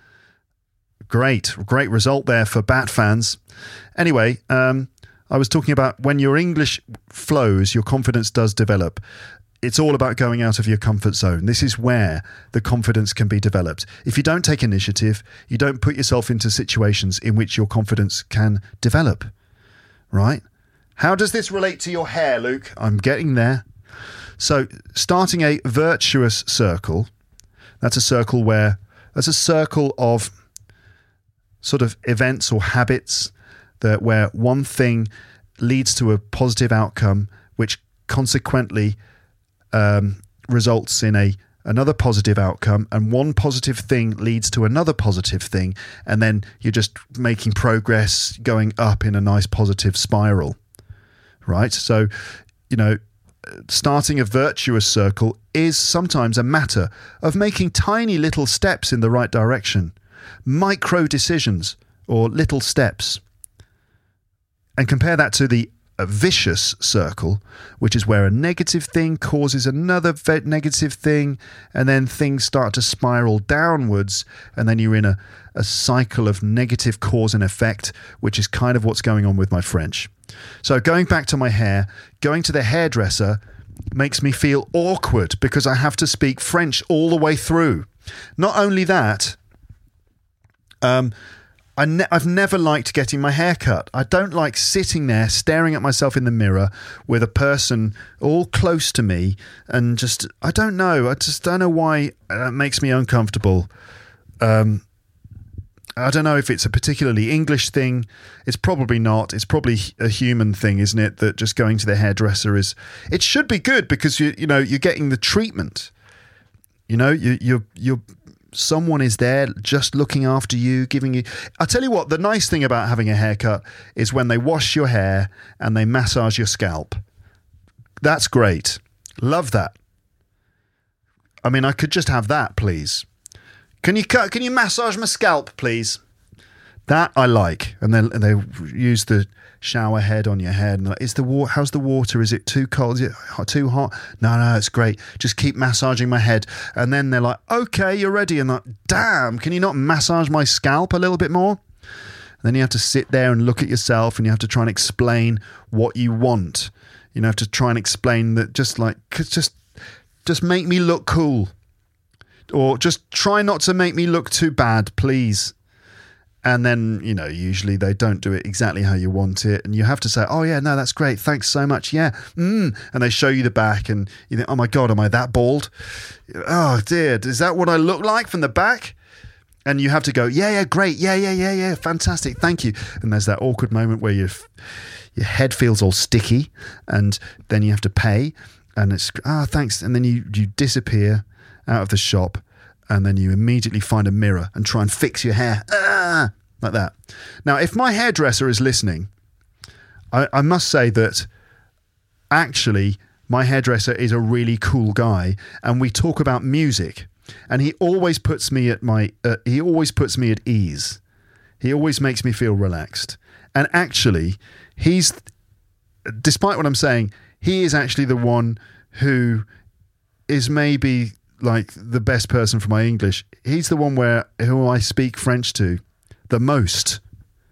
Great. Great result there for bat fans. Anyway, um, I was talking about when your English flows, your confidence does develop. It's all about going out of your comfort zone. This is where the confidence can be developed. If you don't take initiative, you don't put yourself into situations in which your confidence can develop, right? How does this relate to your hair, Luke? I'm getting there. So starting a virtuous circle, that's a circle where, that's a circle of sort of events or habits that where one thing leads to a positive outcome, which consequently Um, results in a another positive outcome, and one positive thing leads to another positive thing, and then you're just making progress going up in a nice positive spiral, right? So, you know, starting a virtuous circle is sometimes a matter of making tiny little steps in the right direction, micro decisions or little steps, and compare that to the a vicious circle, which is where a negative thing causes another ve- negative thing, and then things start to spiral downwards, and then you're in a, a cycle of negative cause and effect, which is kind of what's going on with my French. So going back to my hair, going to the hairdresser makes me feel awkward because I have to speak French all the way through. Not only that, um, I ne- I've never liked getting my hair cut. I don't like sitting there staring at myself in the mirror with a person all close to me and just, I don't know. I just don't know why that makes me uncomfortable. Um, I don't know if it's a particularly English thing. It's probably not. It's probably a human thing, isn't it? That just going to the hairdresser is, it should be good because you you know, you're getting the treatment. You know, you, you're, you're, someone is there just looking after you, giving you... I'll tell you what, the nice thing about having a haircut is when they wash your hair and they massage your scalp. That's great. Love that. I mean, I could just have that, please. Can you cut? Can you massage my scalp, please? That I like. And then they use the shower head on your head. And like, is the wa- how's the water? Is it too cold? Is it hot, too hot? No, no, it's great. Just keep massaging my head. And then they're like, okay, you're ready. And like, damn, can you not massage my scalp a little bit more? And then you have to sit there and look at yourself, and you have to try and explain what you want. You know, have to try and explain that just like, just, just make me look cool. Or just try not to make me look too bad, please. And then, you know, usually they don't do it exactly how you want it. And you have to say, oh, yeah, no, that's great. Thanks so much. Yeah. Mm. And they show you the back and you think, oh, my God, am I that bald? Oh, dear. Is that what I look like from the back? And you have to go, yeah, yeah, great. Yeah, yeah, yeah, yeah. Fantastic. Thank you. And there's that awkward moment where your your head feels all sticky and then you have to pay. And it's, ah, oh, thanks. And then you, you disappear out of the shop. And then you immediately find a mirror and try and fix your hair. Ah, like that. Now, if my hairdresser is listening, I, I must say that actually my hairdresser is a really cool guy, and we talk about music, and he always puts me at my uh, he always puts me at ease. He always makes me feel relaxed. And actually, he's, despite what I'm saying, he is actually the one who is maybe like the best person for my English. He's the one where who I speak French to the most,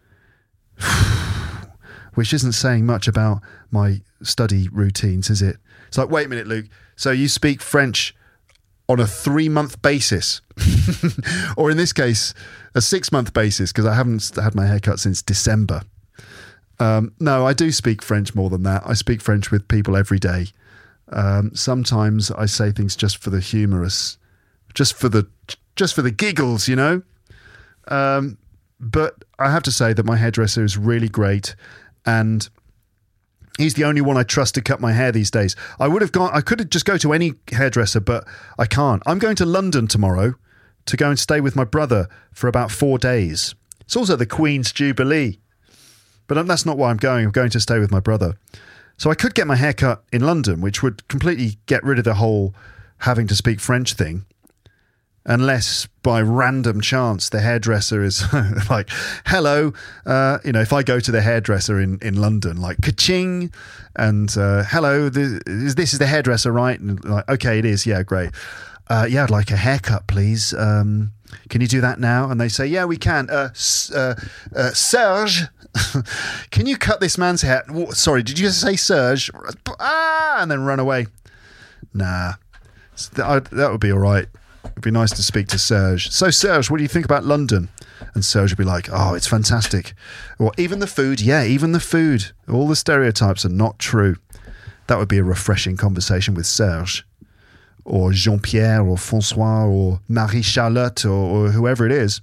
which isn't saying much about my study routines, is it? It's like, wait a minute, Luke. So you speak French on a three-month basis, or in this case, a six-month basis, because I haven't had my haircut since December. Um, no, I do speak French more than that. I speak French with people every day. Um, sometimes I say things just for the humorous, just for the just for the giggles, you know. Um, but I have to say that my hairdresser is really great, and he's the only one I trust to cut my hair these days. I would have gone, I could have just go to any hairdresser, but I can't. I'm going to London tomorrow to go and stay with my brother for about four days. It's also the Queen's Jubilee, but that's not why I'm going. I'm going to stay with my brother. So I could get my hair cut in London, which would completely get rid of the whole having to speak French thing, unless by random chance the hairdresser is like, hello, uh, you know, if I go to the hairdresser in, in London, like ka-ching, and uh, hello, this, this is the hairdresser, right? And like, okay, it is. Yeah, great. Uh, yeah, I'd like a haircut, please. Um, can you do that now? And they say, yeah, we can. Uh, uh, uh, Serge, can you cut this man's hair? Sorry, did you say Serge? Ah, and then run away. Nah, that would be all right. It'd be nice to speak to Serge. So, Serge, what do you think about London? And Serge would be like, oh, it's fantastic. Or even the food. Yeah, even the food. All the stereotypes are not true. That would be a refreshing conversation with Serge. Or Jean-Pierre, or François, or Marie-Charlotte, or, or whoever it is.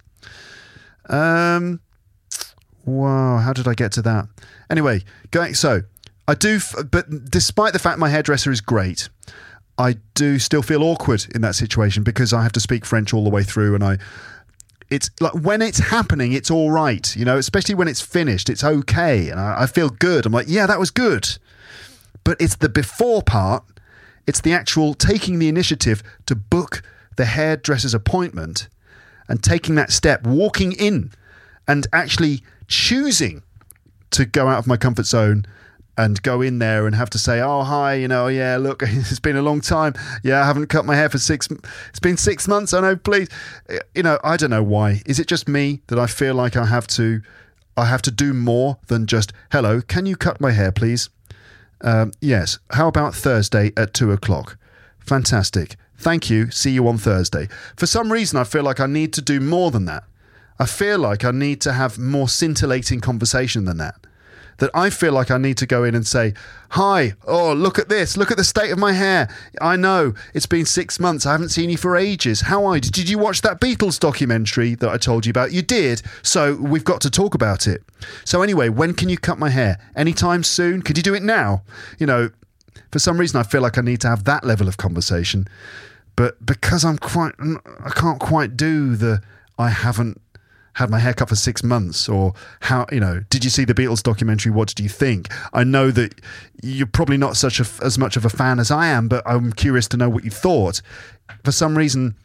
Um, wow, how did I get to that? Anyway, going. So, I do, f- but despite the fact my hairdresser is great, I do still feel awkward in that situation because I have to speak French all the way through, and I, it's like when it's happening, it's all right, you know, especially when it's finished, it's okay, and I, I feel good. I'm like, yeah, that was good. But it's the before part, it's the actual taking the initiative to book the hairdresser's appointment and taking that step, walking in and actually choosing to go out of my comfort zone and go in there and have to say, oh, hi, you know, yeah, look, it's been a long time. Yeah, I haven't cut my hair for six, it's been six months. I know, please. You know, I don't know why. Is it just me that I feel like I have to, I have to do more than just, hello, can you cut my hair, please? Um, yes. How about Thursday at two o'clock? Fantastic. Thank you. See you on Thursday. For some reason, I feel like I need to do more than that. I feel like I need to have more scintillating conversation than that. That I feel like I need to go in and say, hi, oh, look at this. Look at the state of my hair. I know, it's been six months. I haven't seen you for ages. How are you? Did you watch that Beatles documentary that I told you about? You did. So we've got to talk about it. So anyway, when can you cut my hair? Anytime soon? Could you do it now? You know, for some reason, I feel like I need to have that level of conversation. But because I'm quite, I can't quite do the, I haven't had my hair cut for six months or how, you know, did you see the Beatles documentary? What do you think? I know that you're probably not such a, as much of a fan as I am, but I'm curious to know what you thought. For some reason,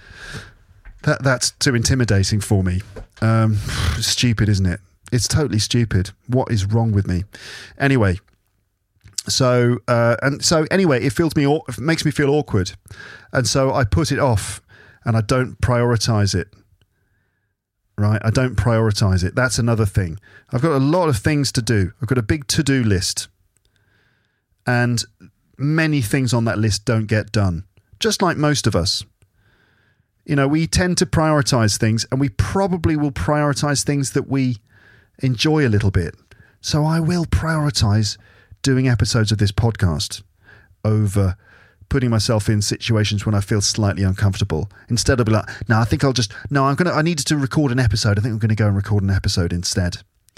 that that's too intimidating for me. Um, stupid, isn't it? It's totally stupid. What is wrong with me? Anyway, so, uh, and so anyway, it feels me, it makes me feel awkward. And so I put it off and I don't prioritize it. Right, I don't prioritize it. That's another thing. I've got a lot of things to do. I've got a big to-do list. And many things on that list don't get done. Just like most of us. You know, we tend to prioritize things, and we probably will prioritize things that we enjoy a little bit. So I will prioritize doing episodes of this podcast over putting myself in situations when I feel slightly uncomfortable. Instead of be like, no, I think I'll just, no, I'm going to, I needed to record an episode. I think I'm going to go and record an episode instead.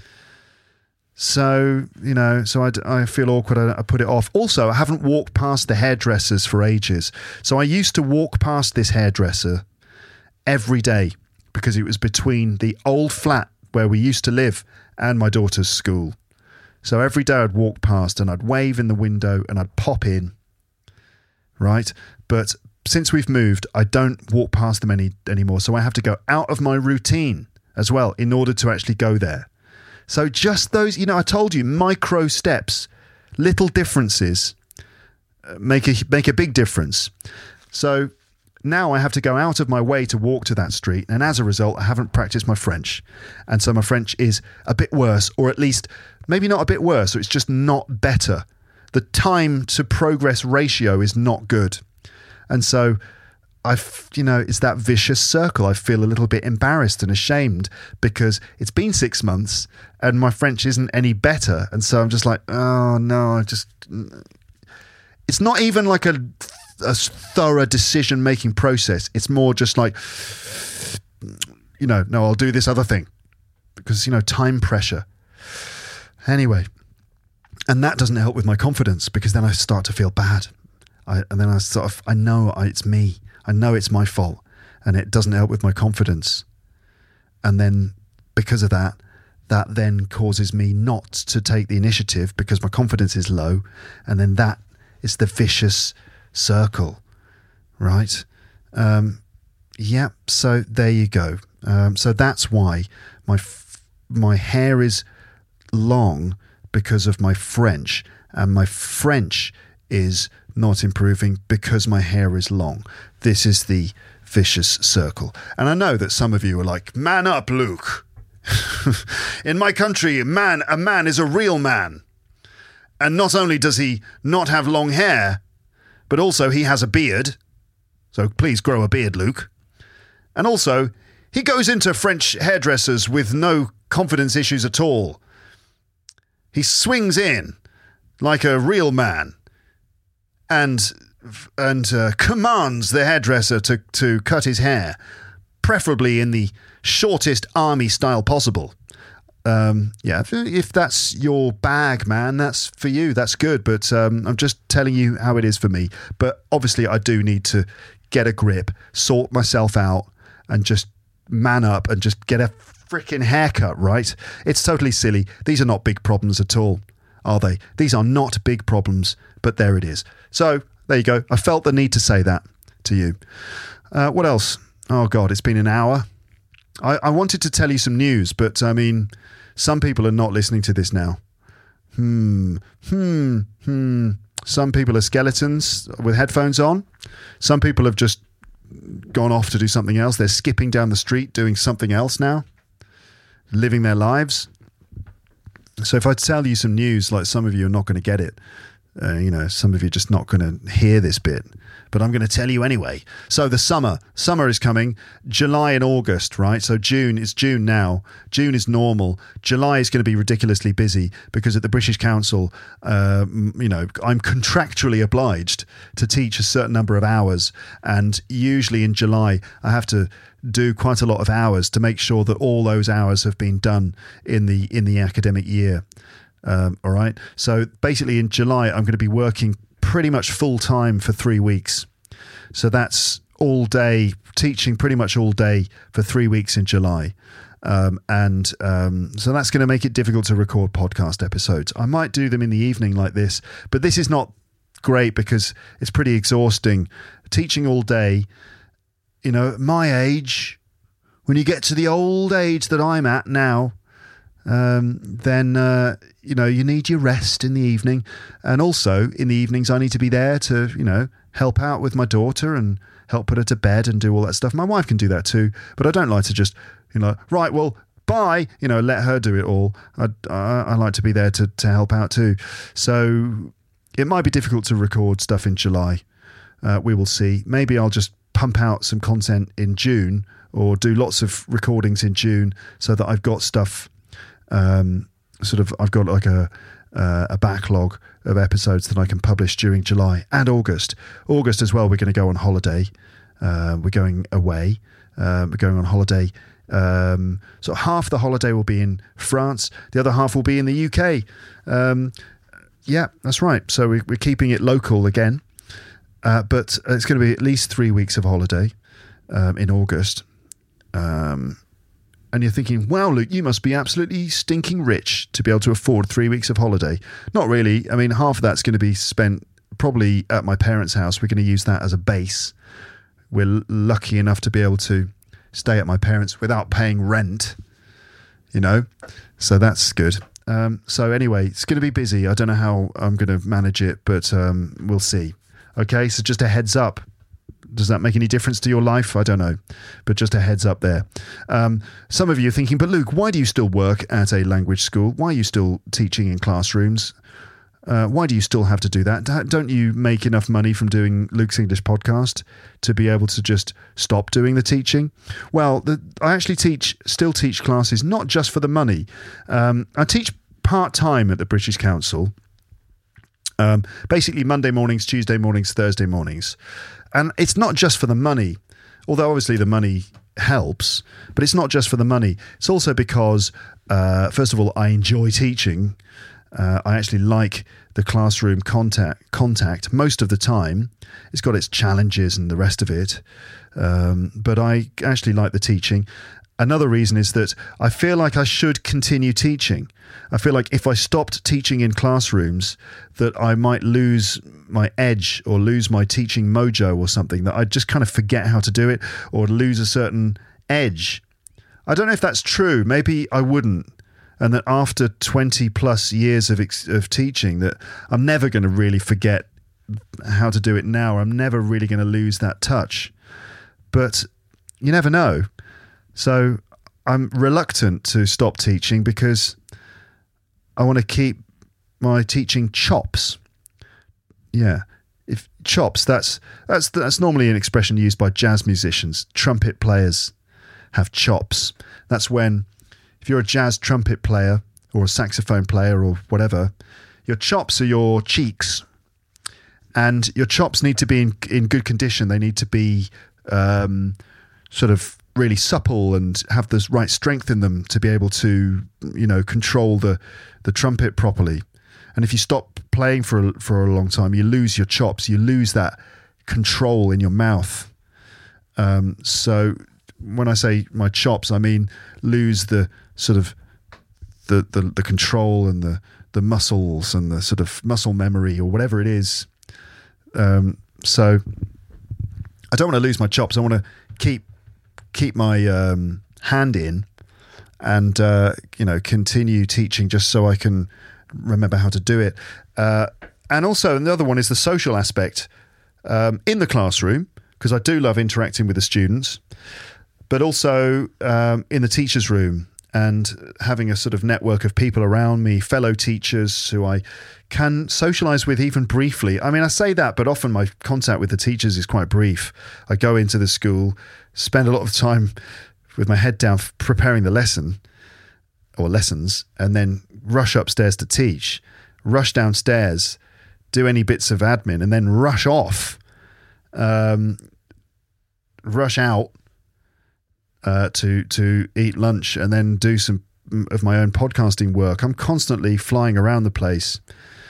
So, you know, so I, I feel awkward. I, I put it off. Also, I haven't walked past the hairdressers for ages. So I used to walk past this hairdresser every day because it was between the old flat where we used to live and my daughter's school. So every day I'd walk past and I'd wave in the window and I'd pop in. Right, but since we've moved, I don't walk past them any anymore. So I have to go out of my routine as well in order to actually go there. So just those, you know, I told you, micro steps, little differences make a make a big difference. So now I have to go out of my way to walk to that street, and as a result, I haven't practiced my French, and so my French is a bit worse, or at least maybe not a bit worse. So it's just not better. The time to progress ratio is not good. And so I've, you know, it's that vicious circle. I feel a little bit embarrassed and ashamed because it's been six months and my French isn't any better. And so I'm just like, oh no, I just, it's not even like a, a thorough decision-making process. It's more just like, you know, no, I'll do this other thing because, you know, time pressure. Anyway. And that doesn't help with my confidence because then I start to feel bad. I, and then I sort of, I know I, it's me. I know it's my fault. And it doesn't help with my confidence. And then because of that, that then causes me not to take the initiative because my confidence is low. And then that is the vicious circle right? Um, yeah, so there you go. Um, so that's why my f- my hair is long, because of my French, and my French is not improving because my hair is long. This is the vicious circle. And I know that some of you are like, man up, Luke. In my country, man, a man is a real man. And not only does he not have long hair, but also he has a beard. So please grow a beard, Luke. And also, he goes into French hairdressers with no confidence issues at all. He swings in like a real man and and uh, commands the hairdresser to, to cut his hair, preferably in the shortest army style possible. Um, yeah, if, if that's your bag, man, that's for you. That's good. But um, I'm just telling you how it is for me. But obviously I do need to get a grip, sort myself out, and just man up and just get a freaking haircut, right? It's totally silly. These are not big problems at all, are they? These are not big problems, but there it is. So there you go. I felt the need to say that to you. Uh, what else? Oh God, it's been an hour. I, I wanted to tell you some news, but I mean, some people are not listening to this now. Hmm, hmm, hmm. Some people are skeletons with headphones on. Some people have just gone off to do something else. They're skipping down the street doing something else now, living their lives. So if I tell you some news, like some of you are not going to get it. Uh, you know, some of you are just not going to hear this bit, but I'm going to tell you anyway. So the summer, summer is coming, July and August, right? So June, it's June now. June is normal. July is going to be ridiculously busy because at the British Council, uh, you know, I'm contractually obliged to teach a certain number of hours. And usually in July, I have to do quite a lot of hours to make sure that all those hours have been done in the in the academic year. Um, all right. So basically in July, I'm going to be working pretty much full time for three weeks. So that's all day, teaching pretty much all day for three weeks in July. Um, and um, so that's going to make it difficult to record podcast episodes. I might do them in the evening like this, but this is not great because it's pretty exhausting. Teaching all day, you know, at my age, when you get to the old age that I'm at now, um, then, uh, you know, you need your rest in the evening. And also in the evenings, I need to be there to, you know, help out with my daughter and help put her to bed and do all that stuff. My wife can do that too, but I don't like to just, you know, right, well, bye, you know, let her do it all. I, I, I like to be there to, to help out too. So it might be difficult to record stuff in July. Uh, we will see. Maybe I'll just pump out some content in June or do lots of recordings in June so that I've got stuff, um, sort of, I've got like a, uh, a backlog of episodes that I can publish during July and August. August as well, we're going to go on holiday. Uh, we're going away. Uh, we're going on holiday. Um, so half the holiday will be in France. The other half will be in the U K. Um, yeah, that's right. So we, we're keeping it local again. Uh, but it's going to be at least three weeks of holiday um, in August. Um, and you're thinking, wow, Luke, you must be absolutely stinking rich to be able to afford three weeks of holiday. Not really. I mean, half of that's going to be spent probably at my parents' house. We're going to use that as a base. We're l- lucky enough to be able to stay at my parents without paying rent, you know, so that's good. Um, so anyway, it's going to be busy. I don't know how I'm going to manage it, but um, we'll see. Okay, so just a heads up. Does that make any difference to your life? I don't know, but just a heads up there. Um, some of you are thinking, but Luke, why do you still work at a language school? Why are you still teaching in classrooms? Uh, why do you still have to do that? Don't you make enough money from doing Luke's English podcast to be able to just stop doing the teaching? Well, the, I actually teach, still teach classes, not just for the money. Um, I teach part-time at the British Council. Um, basically Monday mornings, Tuesday mornings, Thursday mornings. And it's not just for the money, although obviously the money helps, but it's not just for the money. It's also because, uh, first of all, I enjoy teaching. Uh, I actually like the classroom contact, contact most of the time. It's got its challenges and the rest of it. Um, but I actually like the teaching. another reason is that I feel like I should continue teaching. I feel like if I stopped teaching in classrooms, that I might lose my edge or lose my teaching mojo or something, that I'd just kind of forget how to do it or lose a certain edge. I don't know if that's true. Maybe I wouldn't. And that after twenty plus years of ex- of teaching, that I'm never going to really forget how to do it now. I'm never really going to lose that touch. But you never know. So I'm reluctant to stop teaching because I want to keep my teaching chops. Yeah. If chops, that's that's that's normally an expression used by jazz musicians. Trumpet players have chops. That's when, if you're a jazz trumpet player or a saxophone player or whatever, your chops are your cheeks. And your chops need to be in, in good condition. They need to be um, sort of really supple and have the right strength in them to be able to, you know, control the, the trumpet properly. And if you stop playing for a, for a long time, you lose your chops. You lose that control in your mouth. Um, so when I say my chops, I mean lose the sort of the, the, the control and the, the muscles and the sort of muscle memory or whatever it is. Um, so I don't want to lose my chops. I want to keep keep my um, hand in and, uh, you know, continue teaching just so I can remember how to do it. Uh, and also another one is the social aspect um, in the classroom, because I do love interacting with the students, but also um, in the teacher's room and having a sort of network of people around me, fellow teachers who I can socialise with even briefly. I mean, I say that, but often my contact with the teachers is quite brief. I go into the school, spend a lot of time with my head down preparing the lesson or lessons, and then rush upstairs to teach, rush downstairs, do any bits of admin, and then rush off, um, rush out uh, to to eat lunch, and then do some of my own podcasting work. I'm constantly flying around the place.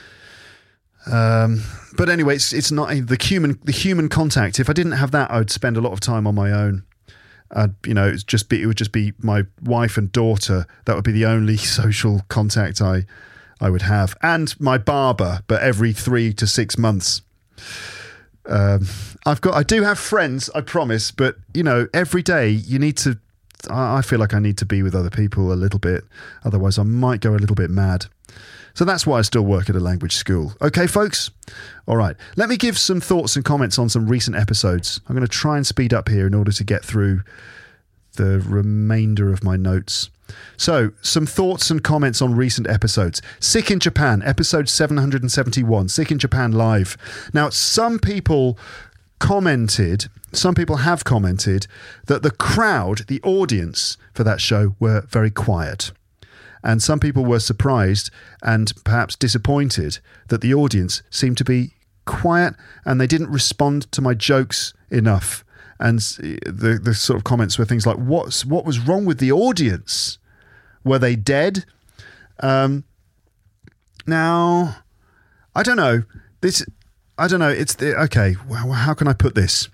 Um, but anyway, it's it's not the human the human contact. If I didn't have that, I'd spend a lot of time on my own. I'd, you know, it's just be it would just be my wife and daughter. That would be the only social contact I I would have, and my barber. But every three to six months. Um, I've got I do have friends, I promise. But you know, every day you need to. I, I feel like I need to be with other people a little bit. Otherwise, I might go a little bit mad. So that's why I still work at a language school. Okay, folks? All right. Let me give some thoughts and comments on some recent episodes. I'm going to try and speed up here in order to get through the remainder of my notes. So, some thoughts and comments on recent episodes. Sick in Japan, episode seven hundred seventy-one, Sick in Japan Live. Now, some people commented, some people have commented that the crowd, the audience for that show were very quiet. And some people were surprised and perhaps disappointed that the audience seemed to be quiet and they didn't respond to my jokes enough. And the the sort of comments were things like, "What's what was wrong with the audience? Were they dead?" Um, now, I don't know. This, I don't know. It's the, okay. Well, how can I put this?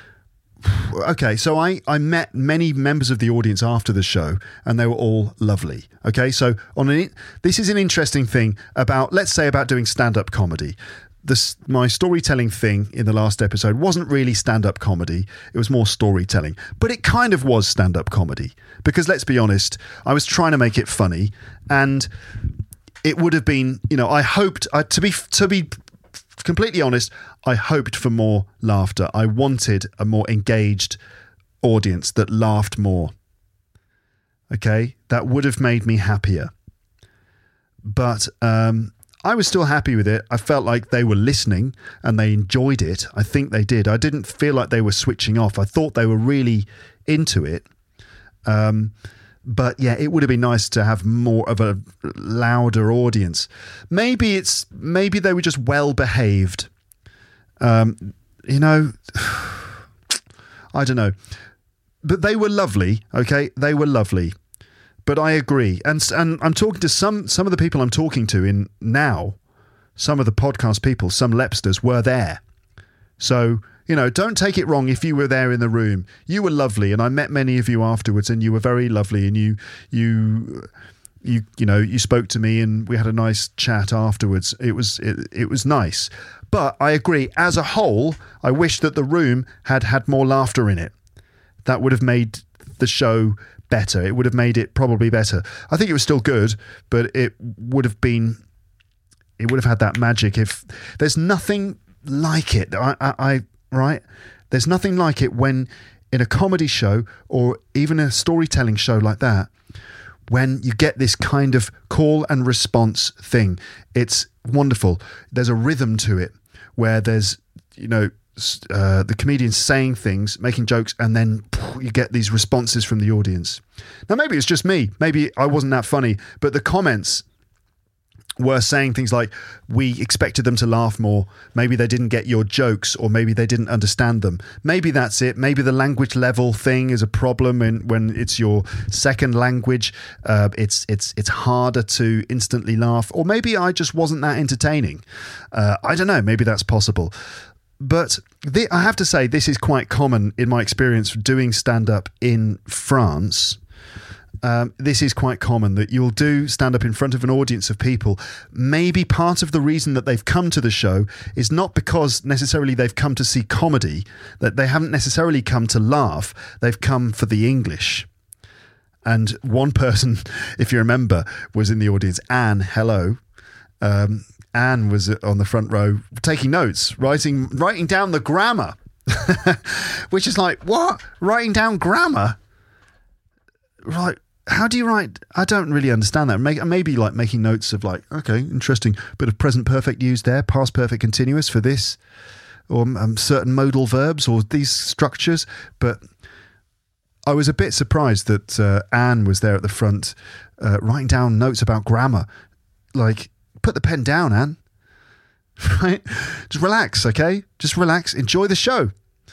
Okay, so I, I met many members of the audience after the show, and they were all lovely. Okay, so on an, this is an interesting thing about, let's say, about doing stand-up comedy. This, my storytelling thing in the last episode wasn't really stand-up comedy. It was more storytelling, but it kind of was stand-up comedy because, let's be honest, I was trying to make it funny, and it would have been, you know, I hoped uh, to be to be. completely honest, I hoped for more laughter. I wanted a more engaged audience that laughed more. Okay, that would have made me happier. But um, I was still happy with it. I felt like they were listening and they enjoyed it. I think they did. I didn't feel like they were switching off. I thought they were really into it. Um, But yeah, it would have been nice to have more of a louder audience. Maybe it's maybe they were just well behaved. Um, you know, I don't know. But they were lovely, okay? They were lovely. But I agree. And and I'm talking to some some of the people I'm talking to in now, some of the podcast people, some Lepsters were there. So You know, don't take it wrong if you were there in the room. You were lovely, and I met many of you afterwards, and you were very lovely, and you you you you know, you spoke to me, and we had a nice chat afterwards. It was it, it was nice. But I agree, as a whole, I wish that the room had had more laughter in it. That would have made the show better. It would have made it probably better. I think it was still good, but it would have been, it would have had that magic. If there's nothing like it, I, I, I right? There's nothing like it when in a comedy show or even a storytelling show like that, when you get this kind of call and response thing. It's wonderful. There's a rhythm to it where there's, you know, uh, the comedians saying things, making jokes, and then you get these responses from the audience. Now, maybe it's just me. Maybe I wasn't that funny, but the comments were saying things like, we expected them to laugh more. Maybe they didn't get your jokes, or maybe they didn't understand them. Maybe that's it. Maybe the language level thing is a problem when, when it's your second language. Uh, it's it's it's harder to instantly laugh. Or maybe I just wasn't that entertaining. Uh, I don't know. Maybe that's possible. But the, I have to say, this is quite common in my experience doing stand-up in France. Um, this is quite common that you'll do stand-up in front of an audience of people. Maybe part of the reason that they've come to the show is not because necessarily they've come to see comedy, that they haven't necessarily come to laugh. They've come for the English. And one person, if you remember, was in the audience. Anne, hello. Um, Anne was on the front row taking notes, writing writing down the grammar, which is like, what? Writing down grammar? Right. How do you write? I don't really understand that. Maybe like making notes of like, okay, interesting, bit of present perfect used there, past perfect continuous for this, or um, certain modal verbs or these structures. But I was a bit surprised that uh, Anne was there at the front uh, writing down notes about grammar. Like, put the pen down, Anne. Right? Just relax, okay? Just relax. Enjoy the show.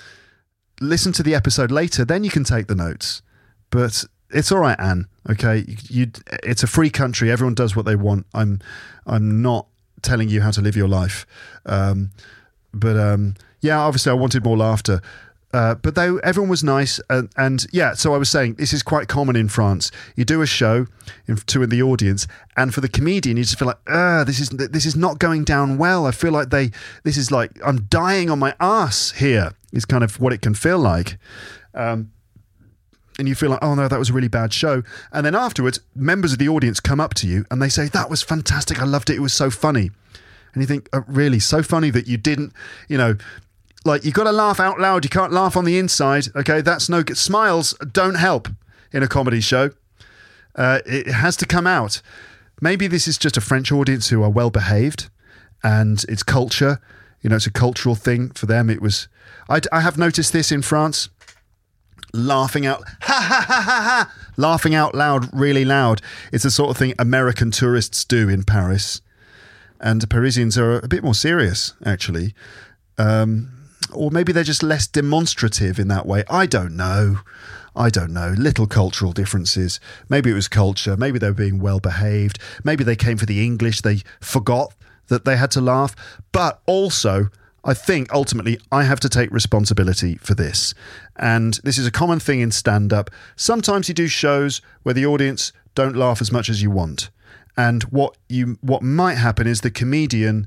Listen to the episode later, then you can take the notes. But it's all right, Anne. Okay, you, you. It's a free country. Everyone does what they want. I'm, I'm not telling you how to live your life. Um, but um, yeah, obviously, I wanted more laughter. Uh, but they, everyone was nice, and, and yeah. So I was saying this is quite common in France. You do a show in, to the audience, and for the comedian, you just feel like, ah, this is this is not going down well. I feel like they, this is like I'm dying on my ass here. Is kind of what it can feel like. Um, And you feel like, oh no, that was a really bad show. And then afterwards, members of the audience come up to you and they say, that was fantastic. I loved it. It was so funny. And you think, oh, really, so funny that you didn't, you know, like you got to laugh out loud. You can't laugh on the inside. Okay, that's no good. Smiles don't help in a comedy show. Uh, it has to come out. Maybe this is just a French audience who are well behaved and it's culture. You know, it's a cultural thing for them. It was, I, I have noticed this in France. Laughing out, ha ha ha ha ha, laughing out loud, really loud. It's the sort of thing American tourists do in Paris. And Parisians are a bit more serious, actually. Um, or maybe they're just less demonstrative in that way. I don't know. I don't know. Little cultural differences. Maybe it was culture. Maybe they were being well behaved. Maybe they came for the English. They forgot that they had to laugh. But also, I think ultimately I have to take responsibility for this. And this is a common thing in stand-up. Sometimes you do shows where the audience don't laugh as much as you want. And what you what might happen is the comedian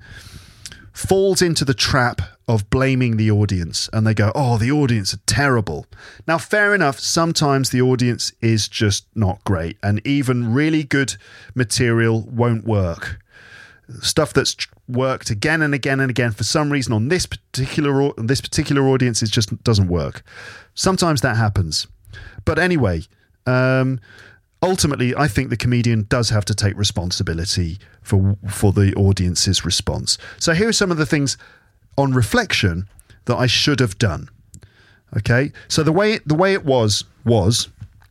falls into the trap of blaming the audience. And they go, oh, the audience are terrible. Now, fair enough, sometimes the audience is just not great. And even really good material won't work. Stuff that's worked again and again and again for some reason on this particular on this particular audience, it just doesn't work. Sometimes that happens. But anyway, um, ultimately, I think the comedian does have to take responsibility for for the audience's response. So here are some of the things on reflection that I should have done. Okay, so the way the way it was was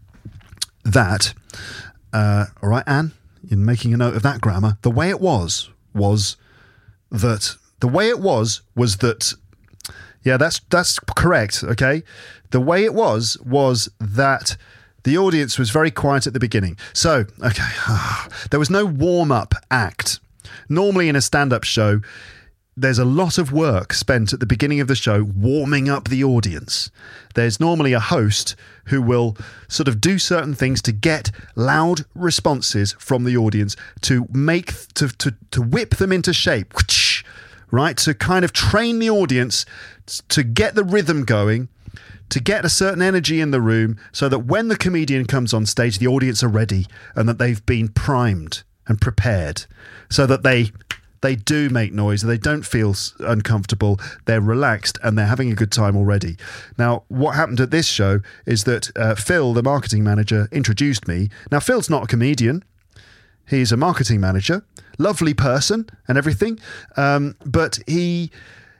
that. Uh, all right, Anne, you're making a note of that grammar. The way it was was that the way it was was that. Yeah, that's that's correct. Okay, the way it was was that. The audience was very quiet at the beginning. So, okay, there was no warm-up act. Normally in a stand-up show, there's a lot of work spent at the beginning of the show warming up the audience. There's normally a host who will sort of do certain things to get loud responses from the audience, to make to to, to whip them into shape, right? To kind of train the audience to get the rhythm going, to get a certain energy in the room, so that when the comedian comes on stage, the audience are ready and that they've been primed and prepared, so that they they do make noise, they don't feel uncomfortable, they're relaxed and they're having a good time already. Now, what happened at this show is that uh, Phil, the marketing manager, introduced me. Now, Phil's not a comedian. He's a marketing manager, lovely person and everything, um, but he...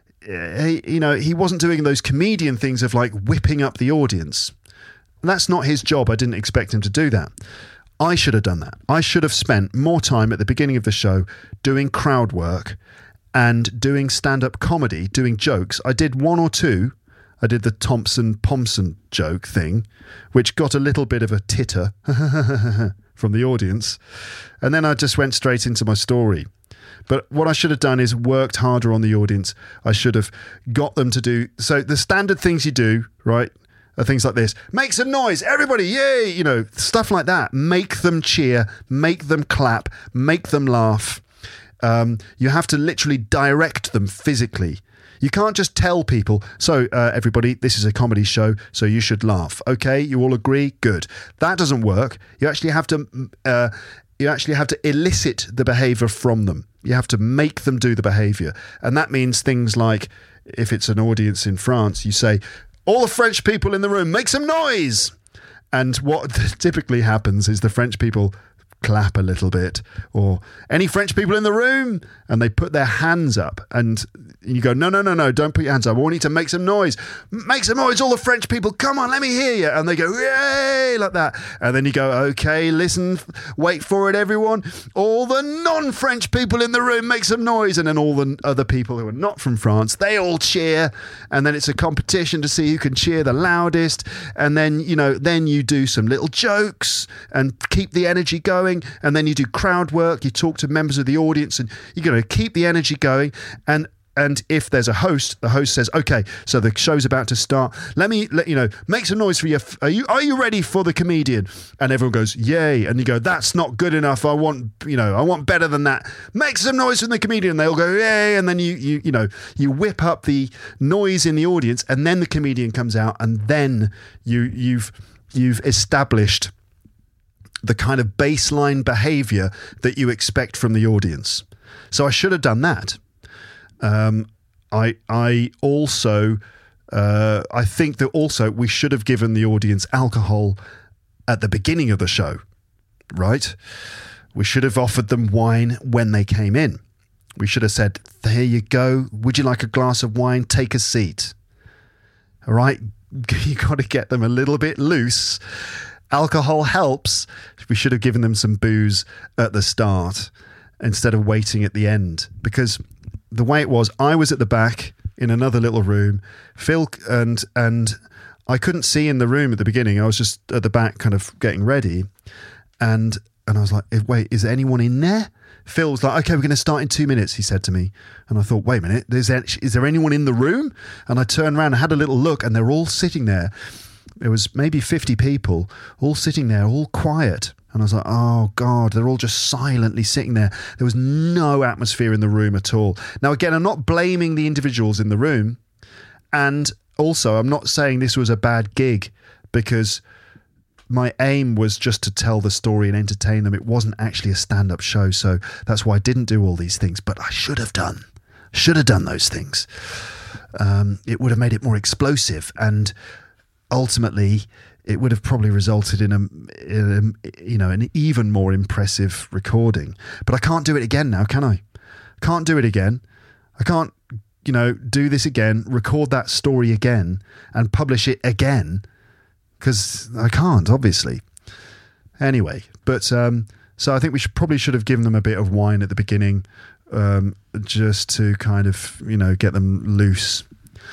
He, you know, he wasn't doing those comedian things of like whipping up the audience. That's not his job. I didn't expect him to do that. I should have done that. I should have spent more time at the beginning of the show doing crowd work and doing stand-up comedy, doing jokes. I did one or two. I did the Thompson Pomson joke thing, which got a little bit of a titter from the audience. And then I just went straight into my story. But what I should have done is worked harder on the audience. I should have got them to do... So the standard things you do, right, are things like this. Make some noise, everybody, yay! You know, stuff like that. Make them cheer, make them clap, make them laugh. Um, you have to literally direct them physically. You can't just tell people, so uh, everybody, this is a comedy show, so you should laugh. Okay, you all agree? Good. That doesn't work. You actually have to... Uh, you actually have to elicit the behaviour from them. You have to make them do the behaviour. And that means things like, if it's an audience in France, you say, all the French people in the room, make some noise. And what typically happens is the French people clap a little bit, or any French people in the room, and they put their hands up, and you go, no, no, no, no, don't put your hands up. I want you to make some noise. Make some noise, all the French people. Come on, let me hear you. And they go, yay, like that. And then you go, okay, listen, wait for it, everyone. All the non-French people in the room, make some noise. And then all the other people who are not from France, they all cheer. And then it's a competition to see who can cheer the loudest. And then, you know, then you do some little jokes and keep the energy going. And then you do crowd work. You talk to members of the audience, and you're going to keep the energy going. And And if there's a host, the host says, okay, so the show's about to start. Let me let you know, make some noise for you. Are you are you ready for the comedian? And everyone goes, yay. And you go, that's not good enough. I want, you know, I want better than that. Make some noise from the comedian. They all go, yay. And then you you you know, you whip up the noise in the audience, and then the comedian comes out, and then you you've you've established the kind of baseline behavior that you expect from the audience. So I should have done that. Um, I I also uh, I think that also we should have given the audience alcohol at the beginning of the show, right? We should have offered them wine when they came in. We should have said, "Here you go. Would you like a glass of wine? Take a seat." All right, you got to get them a little bit loose. Alcohol helps. We should have given them some booze at the start instead of waiting at the end, because the way it was, I was at the back in another little room, Phil, and and I couldn't see in the room at the beginning. I was just at the back kind of getting ready. And and I was like, wait, is there anyone in there? Phil was like, okay, we're going to start in two minutes, he said to me. And I thought, wait a minute, is there, is there anyone in the room? And I turned around and had a little look, and they're all sitting there. There was maybe fifty people all sitting there, all quiet. And I was like, oh, God, they're all just silently sitting there. There was no atmosphere in the room at all. Now, again, I'm not blaming the individuals in the room. And also, I'm not saying this was a bad gig, because my aim was just to tell the story and entertain them. It wasn't actually a stand-up show. So that's why I didn't do all these things. But I should have done. Should have done those things. Um, it would have made it more explosive. And ultimately, it would have probably resulted in a, in a, you know, an even more impressive recording. But I can't do it again now, can I? Can't do it again. I can't, you know, do this again, record that story again, and publish it again, because I can't, obviously. Anyway, but um, so I think we should probably should have given them a bit of wine at the beginning, um, just to kind of, you know, get them loose.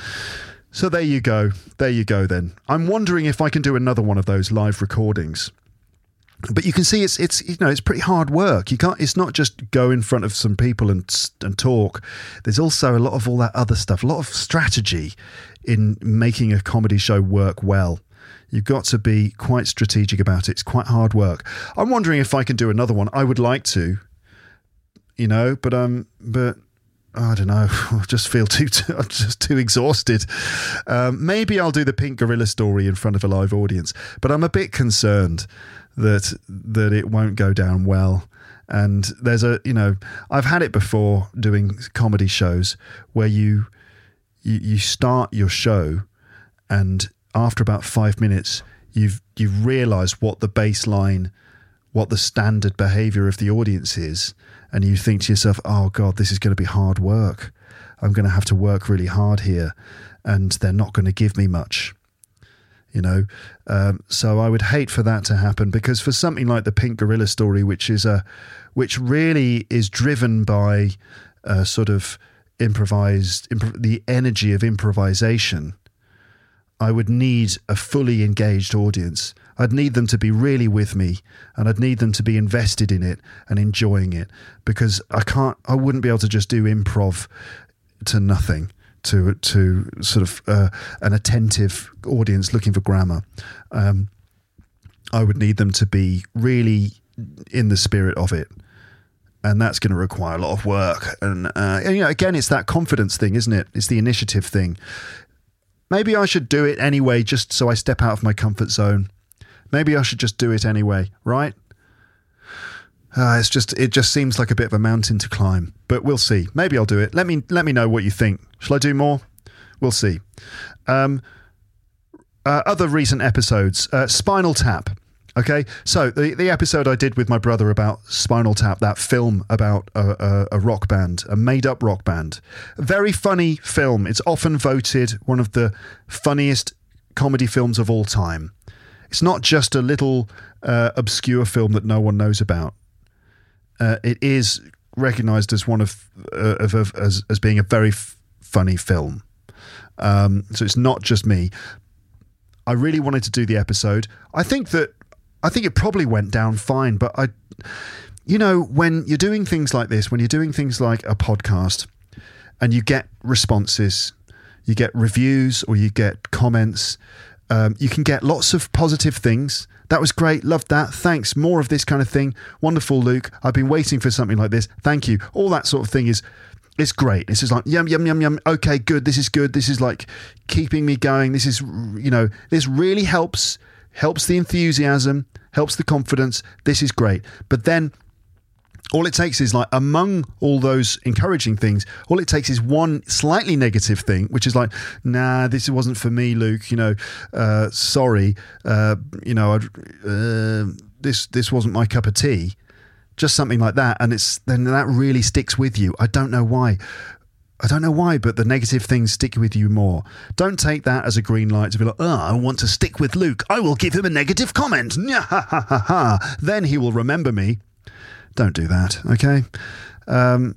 So there you go. There you go then. I'm wondering if I can do another one of those live recordings. but you can see it's it's you know it's pretty hard work. You can't. It's not just go in front of some people and and talk. There's also a lot of all that other stuff. A lot of strategy in making a comedy show work well. You've got to be quite strategic about it. It's quite hard work. I'm wondering if I can do another one. I would like to, you know, but um, but I don't know. I just feel too, too I'm just too exhausted. Um, maybe I'll do the Pink Gorilla story in front of a live audience, but I'm a bit concerned that that it won't go down well. And there's a, you know, I've had it before doing comedy shows where you you, you start your show and after about five minutes, you've you've realised what the baseline, what the standard behaviour of the audience is, and you think to yourself, "Oh God, this is going to be hard work. I'm going to have to work really hard here, and they're not going to give me much." You know, um, so I would hate for that to happen, because for something like the Pink Gorilla story, which is a, which really is driven by a sort of improvised, improv- the energy of improvisation. I would need a fully engaged audience. I'd need them to be really with me, and I'd need them to be invested in it and enjoying it, because I can't, I wouldn't be able to just do improv to nothing, to to sort of uh, an attentive audience looking for grammar. Um, I would need them to be really in the spirit of it. And that's going to require a lot of work. And, uh, and, you know, again, it's that confidence thing, isn't it? It's the initiative thing. Maybe I should do it anyway, just so I step out of my comfort zone. Maybe I should just do it anyway, right? Uh, it's just it just seems like a bit of a mountain to climb, but we'll see. Maybe I'll do it. Let me let me know what you think. Shall I do more? We'll see. Um, uh, other recent episodes, uh, Spinal Tap. Okay, so the, the episode I did with my brother about Spinal Tap, that film about a, a, a rock band, a made-up rock band. A very funny film. It's often voted one of the funniest comedy films of all time. It's not just a little uh, obscure film that no one knows about. Uh, it is recognised as one of, uh, of, of as, as being a very f- funny film. Um, so it's not just me. I really wanted to do the episode. I think that I think it probably went down fine, but I, you know, when you're doing things like this, when you're doing things like a podcast and you get responses, you get reviews or you get comments, um, you can get lots of positive things. That was great. Loved that. Thanks. More of this kind of thing. Wonderful, Luke. I've been waiting for something like this. Thank you. All that sort of thing is, it's great. It's just like, yum, yum, yum, yum. Okay, good. This is good. This is like keeping me going. This is, you know, this really helps helps the enthusiasm, helps the confidence. This is great. But then all it takes is like, among all those encouraging things, all it takes is one slightly negative thing, which is like, nah, this wasn't for me, Luke, you know, uh, sorry, uh, you know, uh, this, this wasn't my cup of tea. Just something like that. And it's, then that really sticks with you. I don't know why. I don't know why, but the negative things stick with you more. Don't take that as a green light to be like, oh, I want to stick with Luke. I will give him a negative comment. Then he will remember me. Don't do that, okay? Um,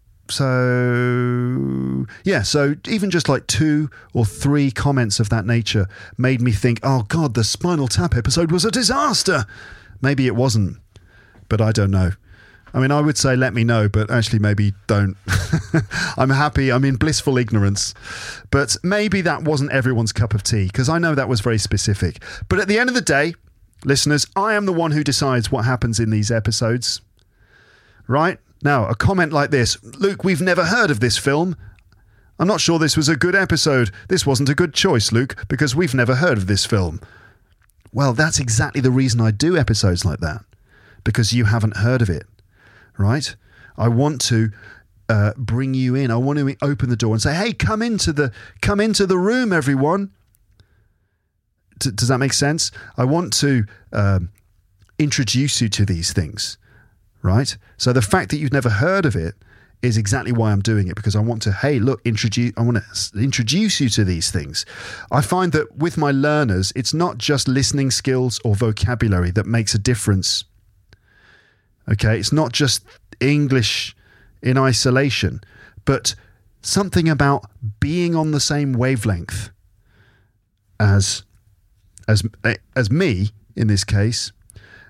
so, yeah, so even just like two or three comments of that nature made me think, oh, God, the Spinal Tap episode was a disaster. Maybe it wasn't, but I don't know. I mean, I would say let me know, but actually maybe don't. I'm happy. I'm in blissful ignorance. But maybe that wasn't everyone's cup of tea, because I know that was very specific. But at the end of the day, listeners, I am the one who decides what happens in these episodes. Right? Now, a comment like this, Luke, we've never heard of this film. I'm not sure this was a good episode. This wasn't a good choice, Luke, because we've never heard of this film. Well, that's exactly the reason I do episodes like that, because you haven't heard of it. Right? I want to uh, bring you in. I want to open the door and say, hey, come into the come into the room, everyone. D- does that make sense? I want to um, introduce you to these things, right? So the fact that you've never heard of it is exactly why I'm doing it, because I want to, hey, look, introduce. I want to introduce you to these things. I find that with my learners, it's not just listening skills or vocabulary that makes a difference. Okay, it's not just English in isolation, but something about being on the same wavelength as as as me in this case,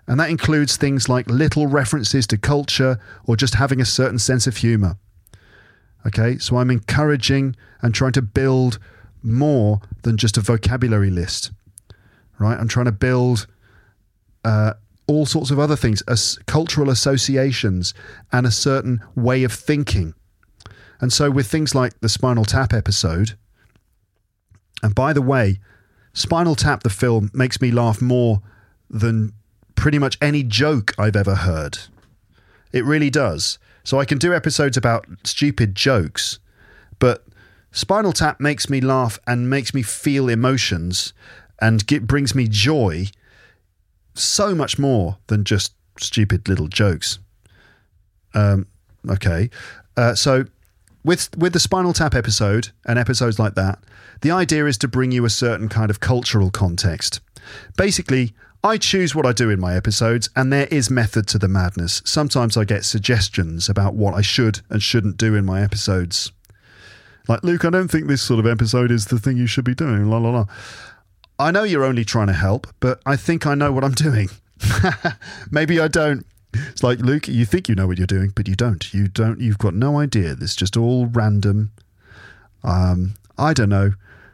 And that includes things like little references to culture or just having a certain sense of humour. Okay, so I'm encouraging and trying to build more than just a vocabulary list, right? I'm trying to build uh, all sorts of other things, as cultural associations and a certain way of thinking. And so with things like the Spinal Tap episode, and by the way, Spinal Tap, the film, makes me laugh more than pretty much any joke I've ever heard. It really does. So I can do episodes about stupid jokes, but Spinal Tap makes me laugh and makes me feel emotions and get, brings me joy so much more than just stupid little jokes. Um, okay. Uh, so with with the Spinal Tap episode and episodes like that, the idea is to bring you a certain kind of cultural context. Basically, I choose what I do in my episodes, and there is method to the madness. Sometimes I get suggestions about what I should and shouldn't do in my episodes. Like, Luke, I don't think this sort of episode is the thing you should be doing, la la la. I know you're only trying to help, but I think I know what I'm doing. Maybe I don't. It's like, Luke, you think you know what you're doing, but you don't. You don't. You've got no idea. It's just all random. Um, I don't know.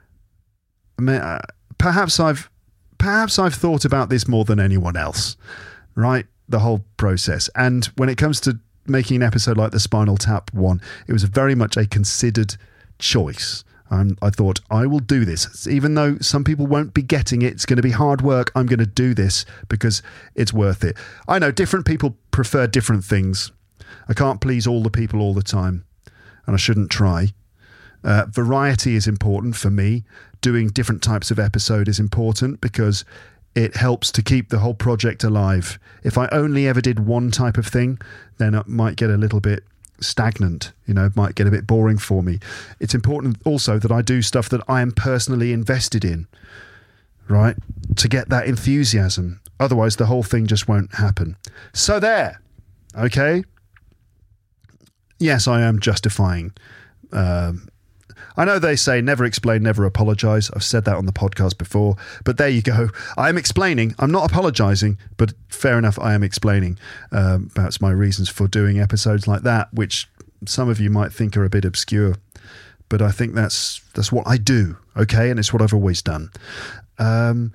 I mean, uh, perhaps I've perhaps I've thought about this more than anyone else, right? The whole process. And when it comes to making an episode like the Spinal Tap one, it was very much a considered choice. Um, I thought, I will do this. Even though some people won't be getting it, it's going to be hard work, I'm going to do this because it's worth it. I know different people prefer different things. I can't please all the people all the time, and I shouldn't try. Uh, variety is important for me. Doing different types of episode is important because it helps to keep the whole project alive. If I only ever did one type of thing, then it might get a little bit stagnant, you know, it might get a bit boring for me. It's important also that I do stuff that I am personally invested in, right? To get that enthusiasm. Otherwise, the whole thing just won't happen. So there, okay? Yes, I am justifying. Um, I know they say never explain, never apologise. I've said that on the podcast before, but there you go. I'm explaining. I'm not apologising, but fair enough, I am explaining um, about my reasons for doing episodes like that, which some of you might think are a bit obscure, but I think that's that's what I do, okay? And it's what I've always done. Um,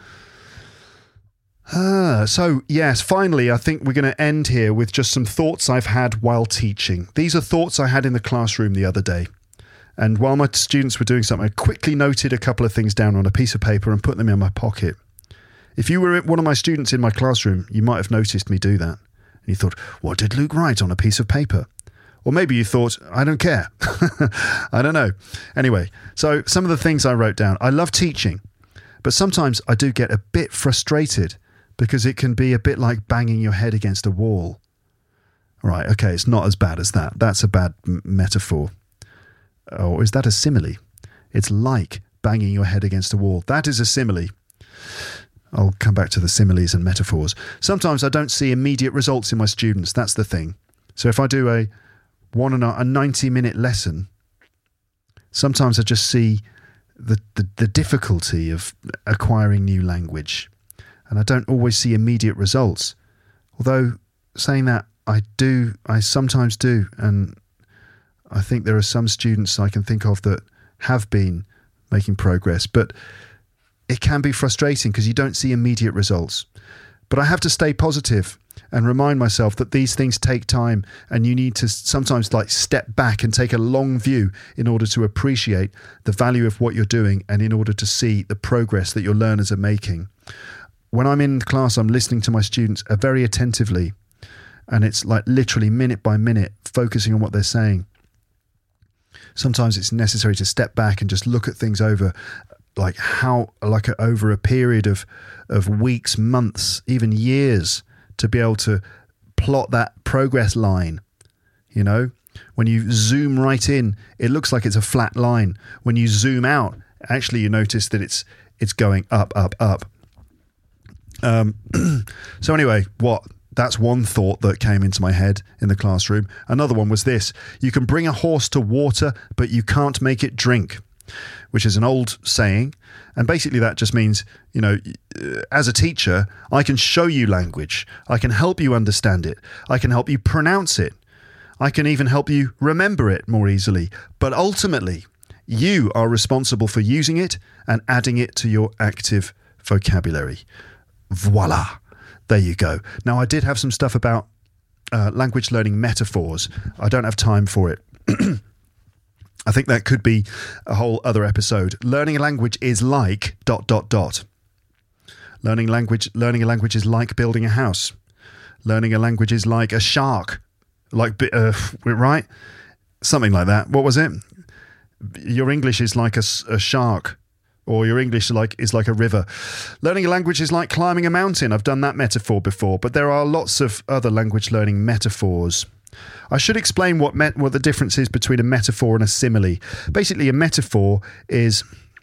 uh, so, yes, finally, I think we're going to end here with just some thoughts I've had while teaching. These are thoughts I had in the classroom the other day. And while my students were doing something, I quickly noted a couple of things down on a piece of paper and put them in my pocket. If you were one of my students in my classroom, you might have noticed me do that. And you thought, what did Luke write on a piece of paper? Or maybe you thought, I don't care. I don't know. Anyway, so some of the things I wrote down. I love teaching, but sometimes I do get a bit frustrated because it can be a bit like banging your head against a wall. Right, okay, it's not as bad as that. That's a bad m- metaphor. Or is that a simile? It's like banging your head against a wall. That is a simile. I'll come back to the similes and metaphors. Sometimes I don't see immediate results in my students. That's the thing. So if I do a one and a, a ninety minute lesson, sometimes I just see the, the, the difficulty of acquiring new language. And I don't always see immediate results. Although saying that, I do, I sometimes do. And I think there are some students I can think of that have been making progress, but it can be frustrating because you don't see immediate results. But I have to stay positive and remind myself that these things take time, and you need to sometimes like step back and take a long view in order to appreciate the value of what you're doing and in order to see the progress that your learners are making. When I'm in class, I'm listening to my students very attentively, and it's like literally minute by minute focusing on what they're saying. Sometimes it's necessary to step back and just look at things over, like how, like a, over a period of of weeks, months, even years, to be able to plot that progress line. You know, when you zoom right in, it looks like it's a flat line. When you zoom out, actually, you notice that it's it's going up, up, up. Um. So anyway, what? That's one thought that came into my head in the classroom. Another one was this: you can bring a horse to water, but you can't make it drink. which is an old saying. And basically that just means, you know, as a teacher, I can show you language. I can help you understand it. I can help you pronounce it. I can even help you remember it more easily. But ultimately, you are responsible for using it and adding it to your active vocabulary. Voila. There you go. Now, I did have some stuff about uh, language learning metaphors. I don't have time for it. I think that could be a whole other episode. Learning a language is like dot, dot, dot. Learning language, learning a language is like building a house. Learning a language is like a shark. Like, uh, right? Something like that. What was it? Your English is like a, a shark, or your English is like, is like a river. Learning a language is like climbing a mountain. I've done that metaphor before, but there are lots of other language learning metaphors. I should explain what met, what the difference is between a metaphor and a simile. Basically, a metaphor is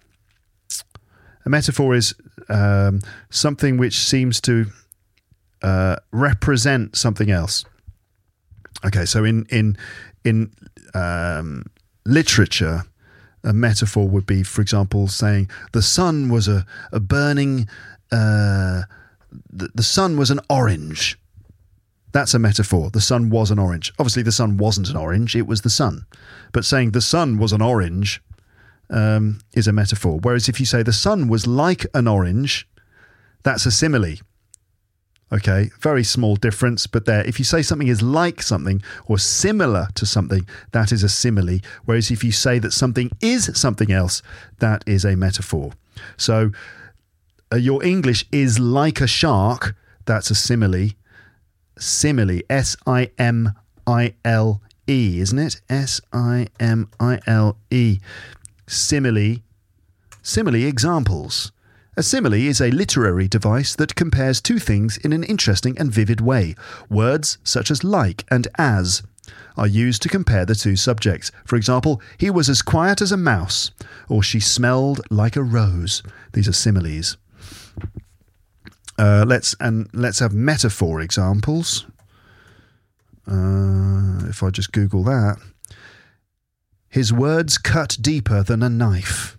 a metaphor is um, something which seems to uh, represent something else. Okay, so in in in um, literature, a metaphor would be, for example, saying the sun was a a burning, uh, the, the sun was an orange. That's a metaphor. The sun was an orange. Obviously, the sun wasn't an orange. It was the sun. But saying the sun was an orange um, is a metaphor. Whereas if you say the sun was like an orange, that's a simile. Okay, very small difference. But there, if you say something is like something or similar to something, that is a simile. Whereas if you say that something is something else, that is a metaphor. So uh, your English is like a shark. That's a simile. Simile, S I M I L E, isn't it? S I M I L E. Simile. Simile examples. A simile is a literary device that compares two things in an interesting and vivid way. Words such as like and as are used to compare the two subjects. For example, he was as quiet as a mouse, or she smelled like a rose. These are similes. Uh, let's and let's have metaphor examples. Uh, if I just Google that, his words cut deeper than a knife.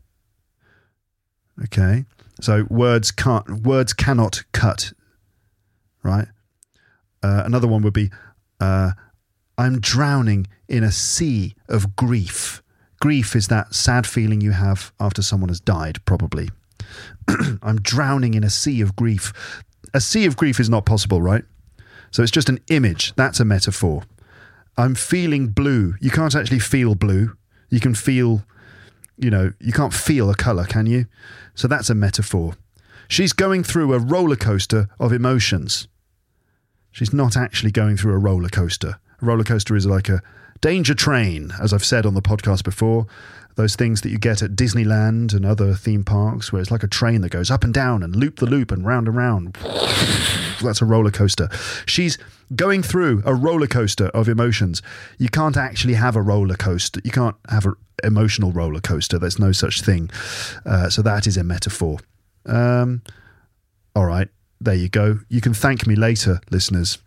Okay, so words can't words cannot cut. Right. Uh, another one would be, uh, I'm drowning in a sea of grief. Grief is that sad feeling you have after someone has died, probably. I'm drowning in a sea of grief. A sea of grief is not possible, right? So it's just an image. That's a metaphor. I'm feeling blue. You can't actually feel blue. You can feel, you know, you can't feel a colour, can you? So that's a metaphor. She's going through a roller coaster of emotions. She's not actually going through a roller coaster. A roller coaster is like a danger train, as I've said on the podcast before. Those things that you get at Disneyland and other theme parks where it's like a train that goes up and down and loop the loop and round and round. That's a roller coaster. She's going through a roller coaster of emotions. You can't actually have a roller coaster. You can't have an emotional roller coaster. There's no such thing. Uh, so that is a metaphor. Um, all right. There you go. You can thank me later, listeners.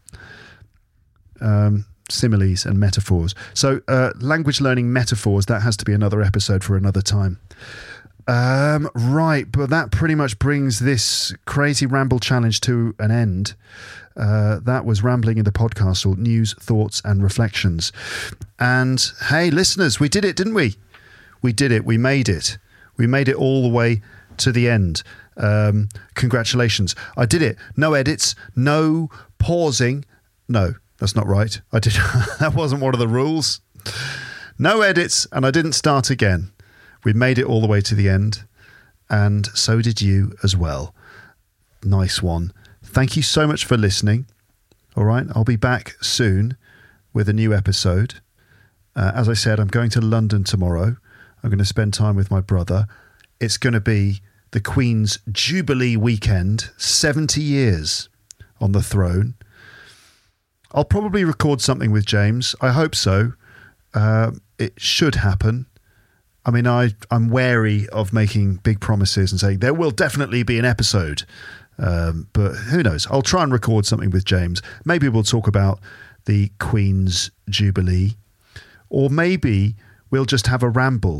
Um, similes and metaphors. So uh, language learning metaphors, that has to be another episode for another time. Um, right, but that pretty much brings this crazy ramble challenge to an end. Uh, that was Rambling in the Podcastle, news, thoughts and reflections. And hey, listeners, we did it, didn't we? We did it. We made it. We made it all the way to the end. Um, congratulations. I did it. No edits, no pausing. No, that's not right. I did. That wasn't one of the rules. No edits, and I didn't start again. We made it all the way to the end, and so did you as well. Nice one. Thank you so much for listening. All right, I'll be back soon with a new episode. Uh, as I said, I'm going to London tomorrow. I'm going to spend time with my brother. It's going to be the Queen's Jubilee weekend, seventy years on the throne. I'll probably record something with James. I hope so. Uh, it should happen. I mean, I, I'm wary of making big promises and saying there will definitely be an episode. Um, but who knows? I'll try and record something with James. Maybe we'll talk about the Queen's Jubilee. Or maybe we'll just have a ramble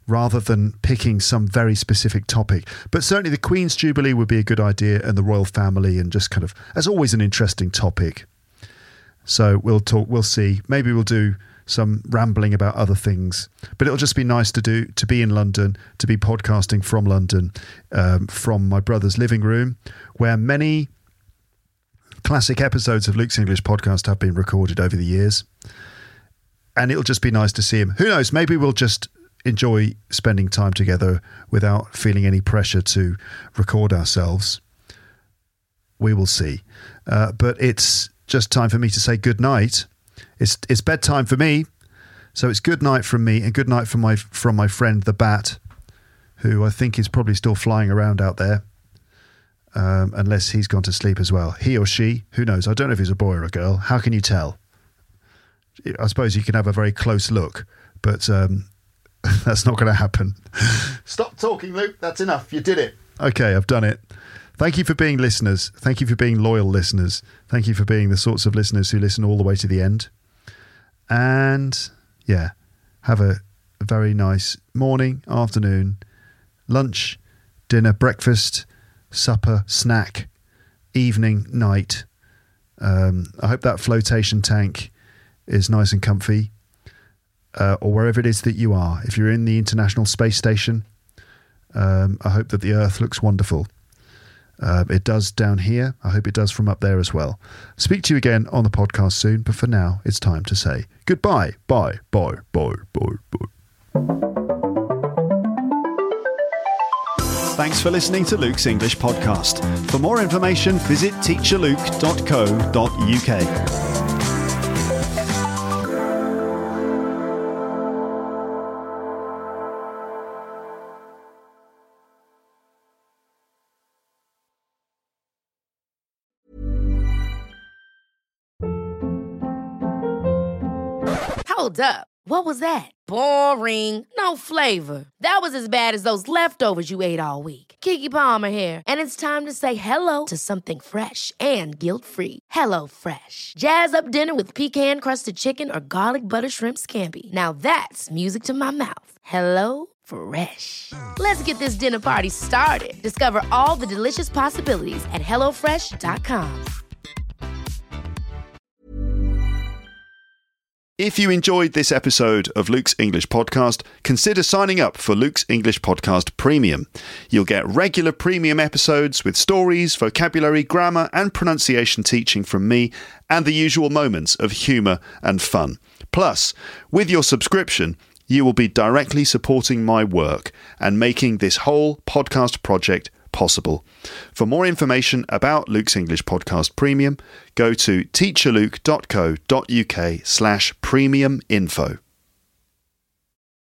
rather than picking some very specific topic. But certainly the Queen's Jubilee would be a good idea, and the royal family, and just kind of, as always, an interesting topic. So we'll talk, we'll see. Maybe we'll do some rambling about other things, but it'll just be nice to do, to be in London, to be podcasting from London, um, from my brother's living room, where many classic episodes of Luke's English Podcast have been recorded over the years. And it'll just be nice to see him. Who knows? Maybe we'll just enjoy spending time together without feeling any pressure to record ourselves. We will see. Uh, but it's just time for me to say good night. It's it's bedtime for me, so it's good night from me and good night from my from my friend the Bat, who I think is probably still flying around out there, um, unless he's gone to sleep as well. He or she, who knows? I don't know if he's a boy or a girl. How can you tell? I suppose you can have a very close look, but um, that's not going to happen. Stop talking, Luke. That's enough. You did it. Okay, I've done it. Thank you for being listeners. Thank you for being loyal listeners. Thank you for being the sorts of listeners who listen all the way to the end. And yeah, have a very nice morning, afternoon, lunch, dinner, breakfast, supper, snack, evening, night. Um, I hope that flotation tank is nice and comfy, uh, or wherever it is that you are. If you're in the International Space Station, um, I hope that the Earth looks wonderful. Uh, it does down here. I hope it does from up there as well. Speak to you again on the podcast soon, but for now, it's time to say goodbye. Bye, bye, bye, bye, bye. Thanks for listening to Luke's English Podcast. For more information, visit teacher luke dot co dot uk. Hold up. What was that? Boring. No flavor. That was as bad as those leftovers you ate all week. Keke Palmer here, and it's time to say hello to something fresh and guilt-free. Hello Fresh. Jazz up dinner with pecan-crusted chicken or garlic butter shrimp scampi. Now that's music to my mouth. Hello Fresh. Let's get this dinner party started. Discover all the delicious possibilities at hello fresh dot com. If you enjoyed this episode of Luke's English Podcast, consider signing up for Luke's English Podcast Premium. You'll get regular premium episodes with stories, vocabulary, grammar and pronunciation teaching from me, and the usual moments of humour and fun. Plus, with your subscription, you will be directly supporting my work and making this whole podcast project possible. For more information about Luke's English Podcast Premium, go to teacher luke dot co dot uk slash premium info.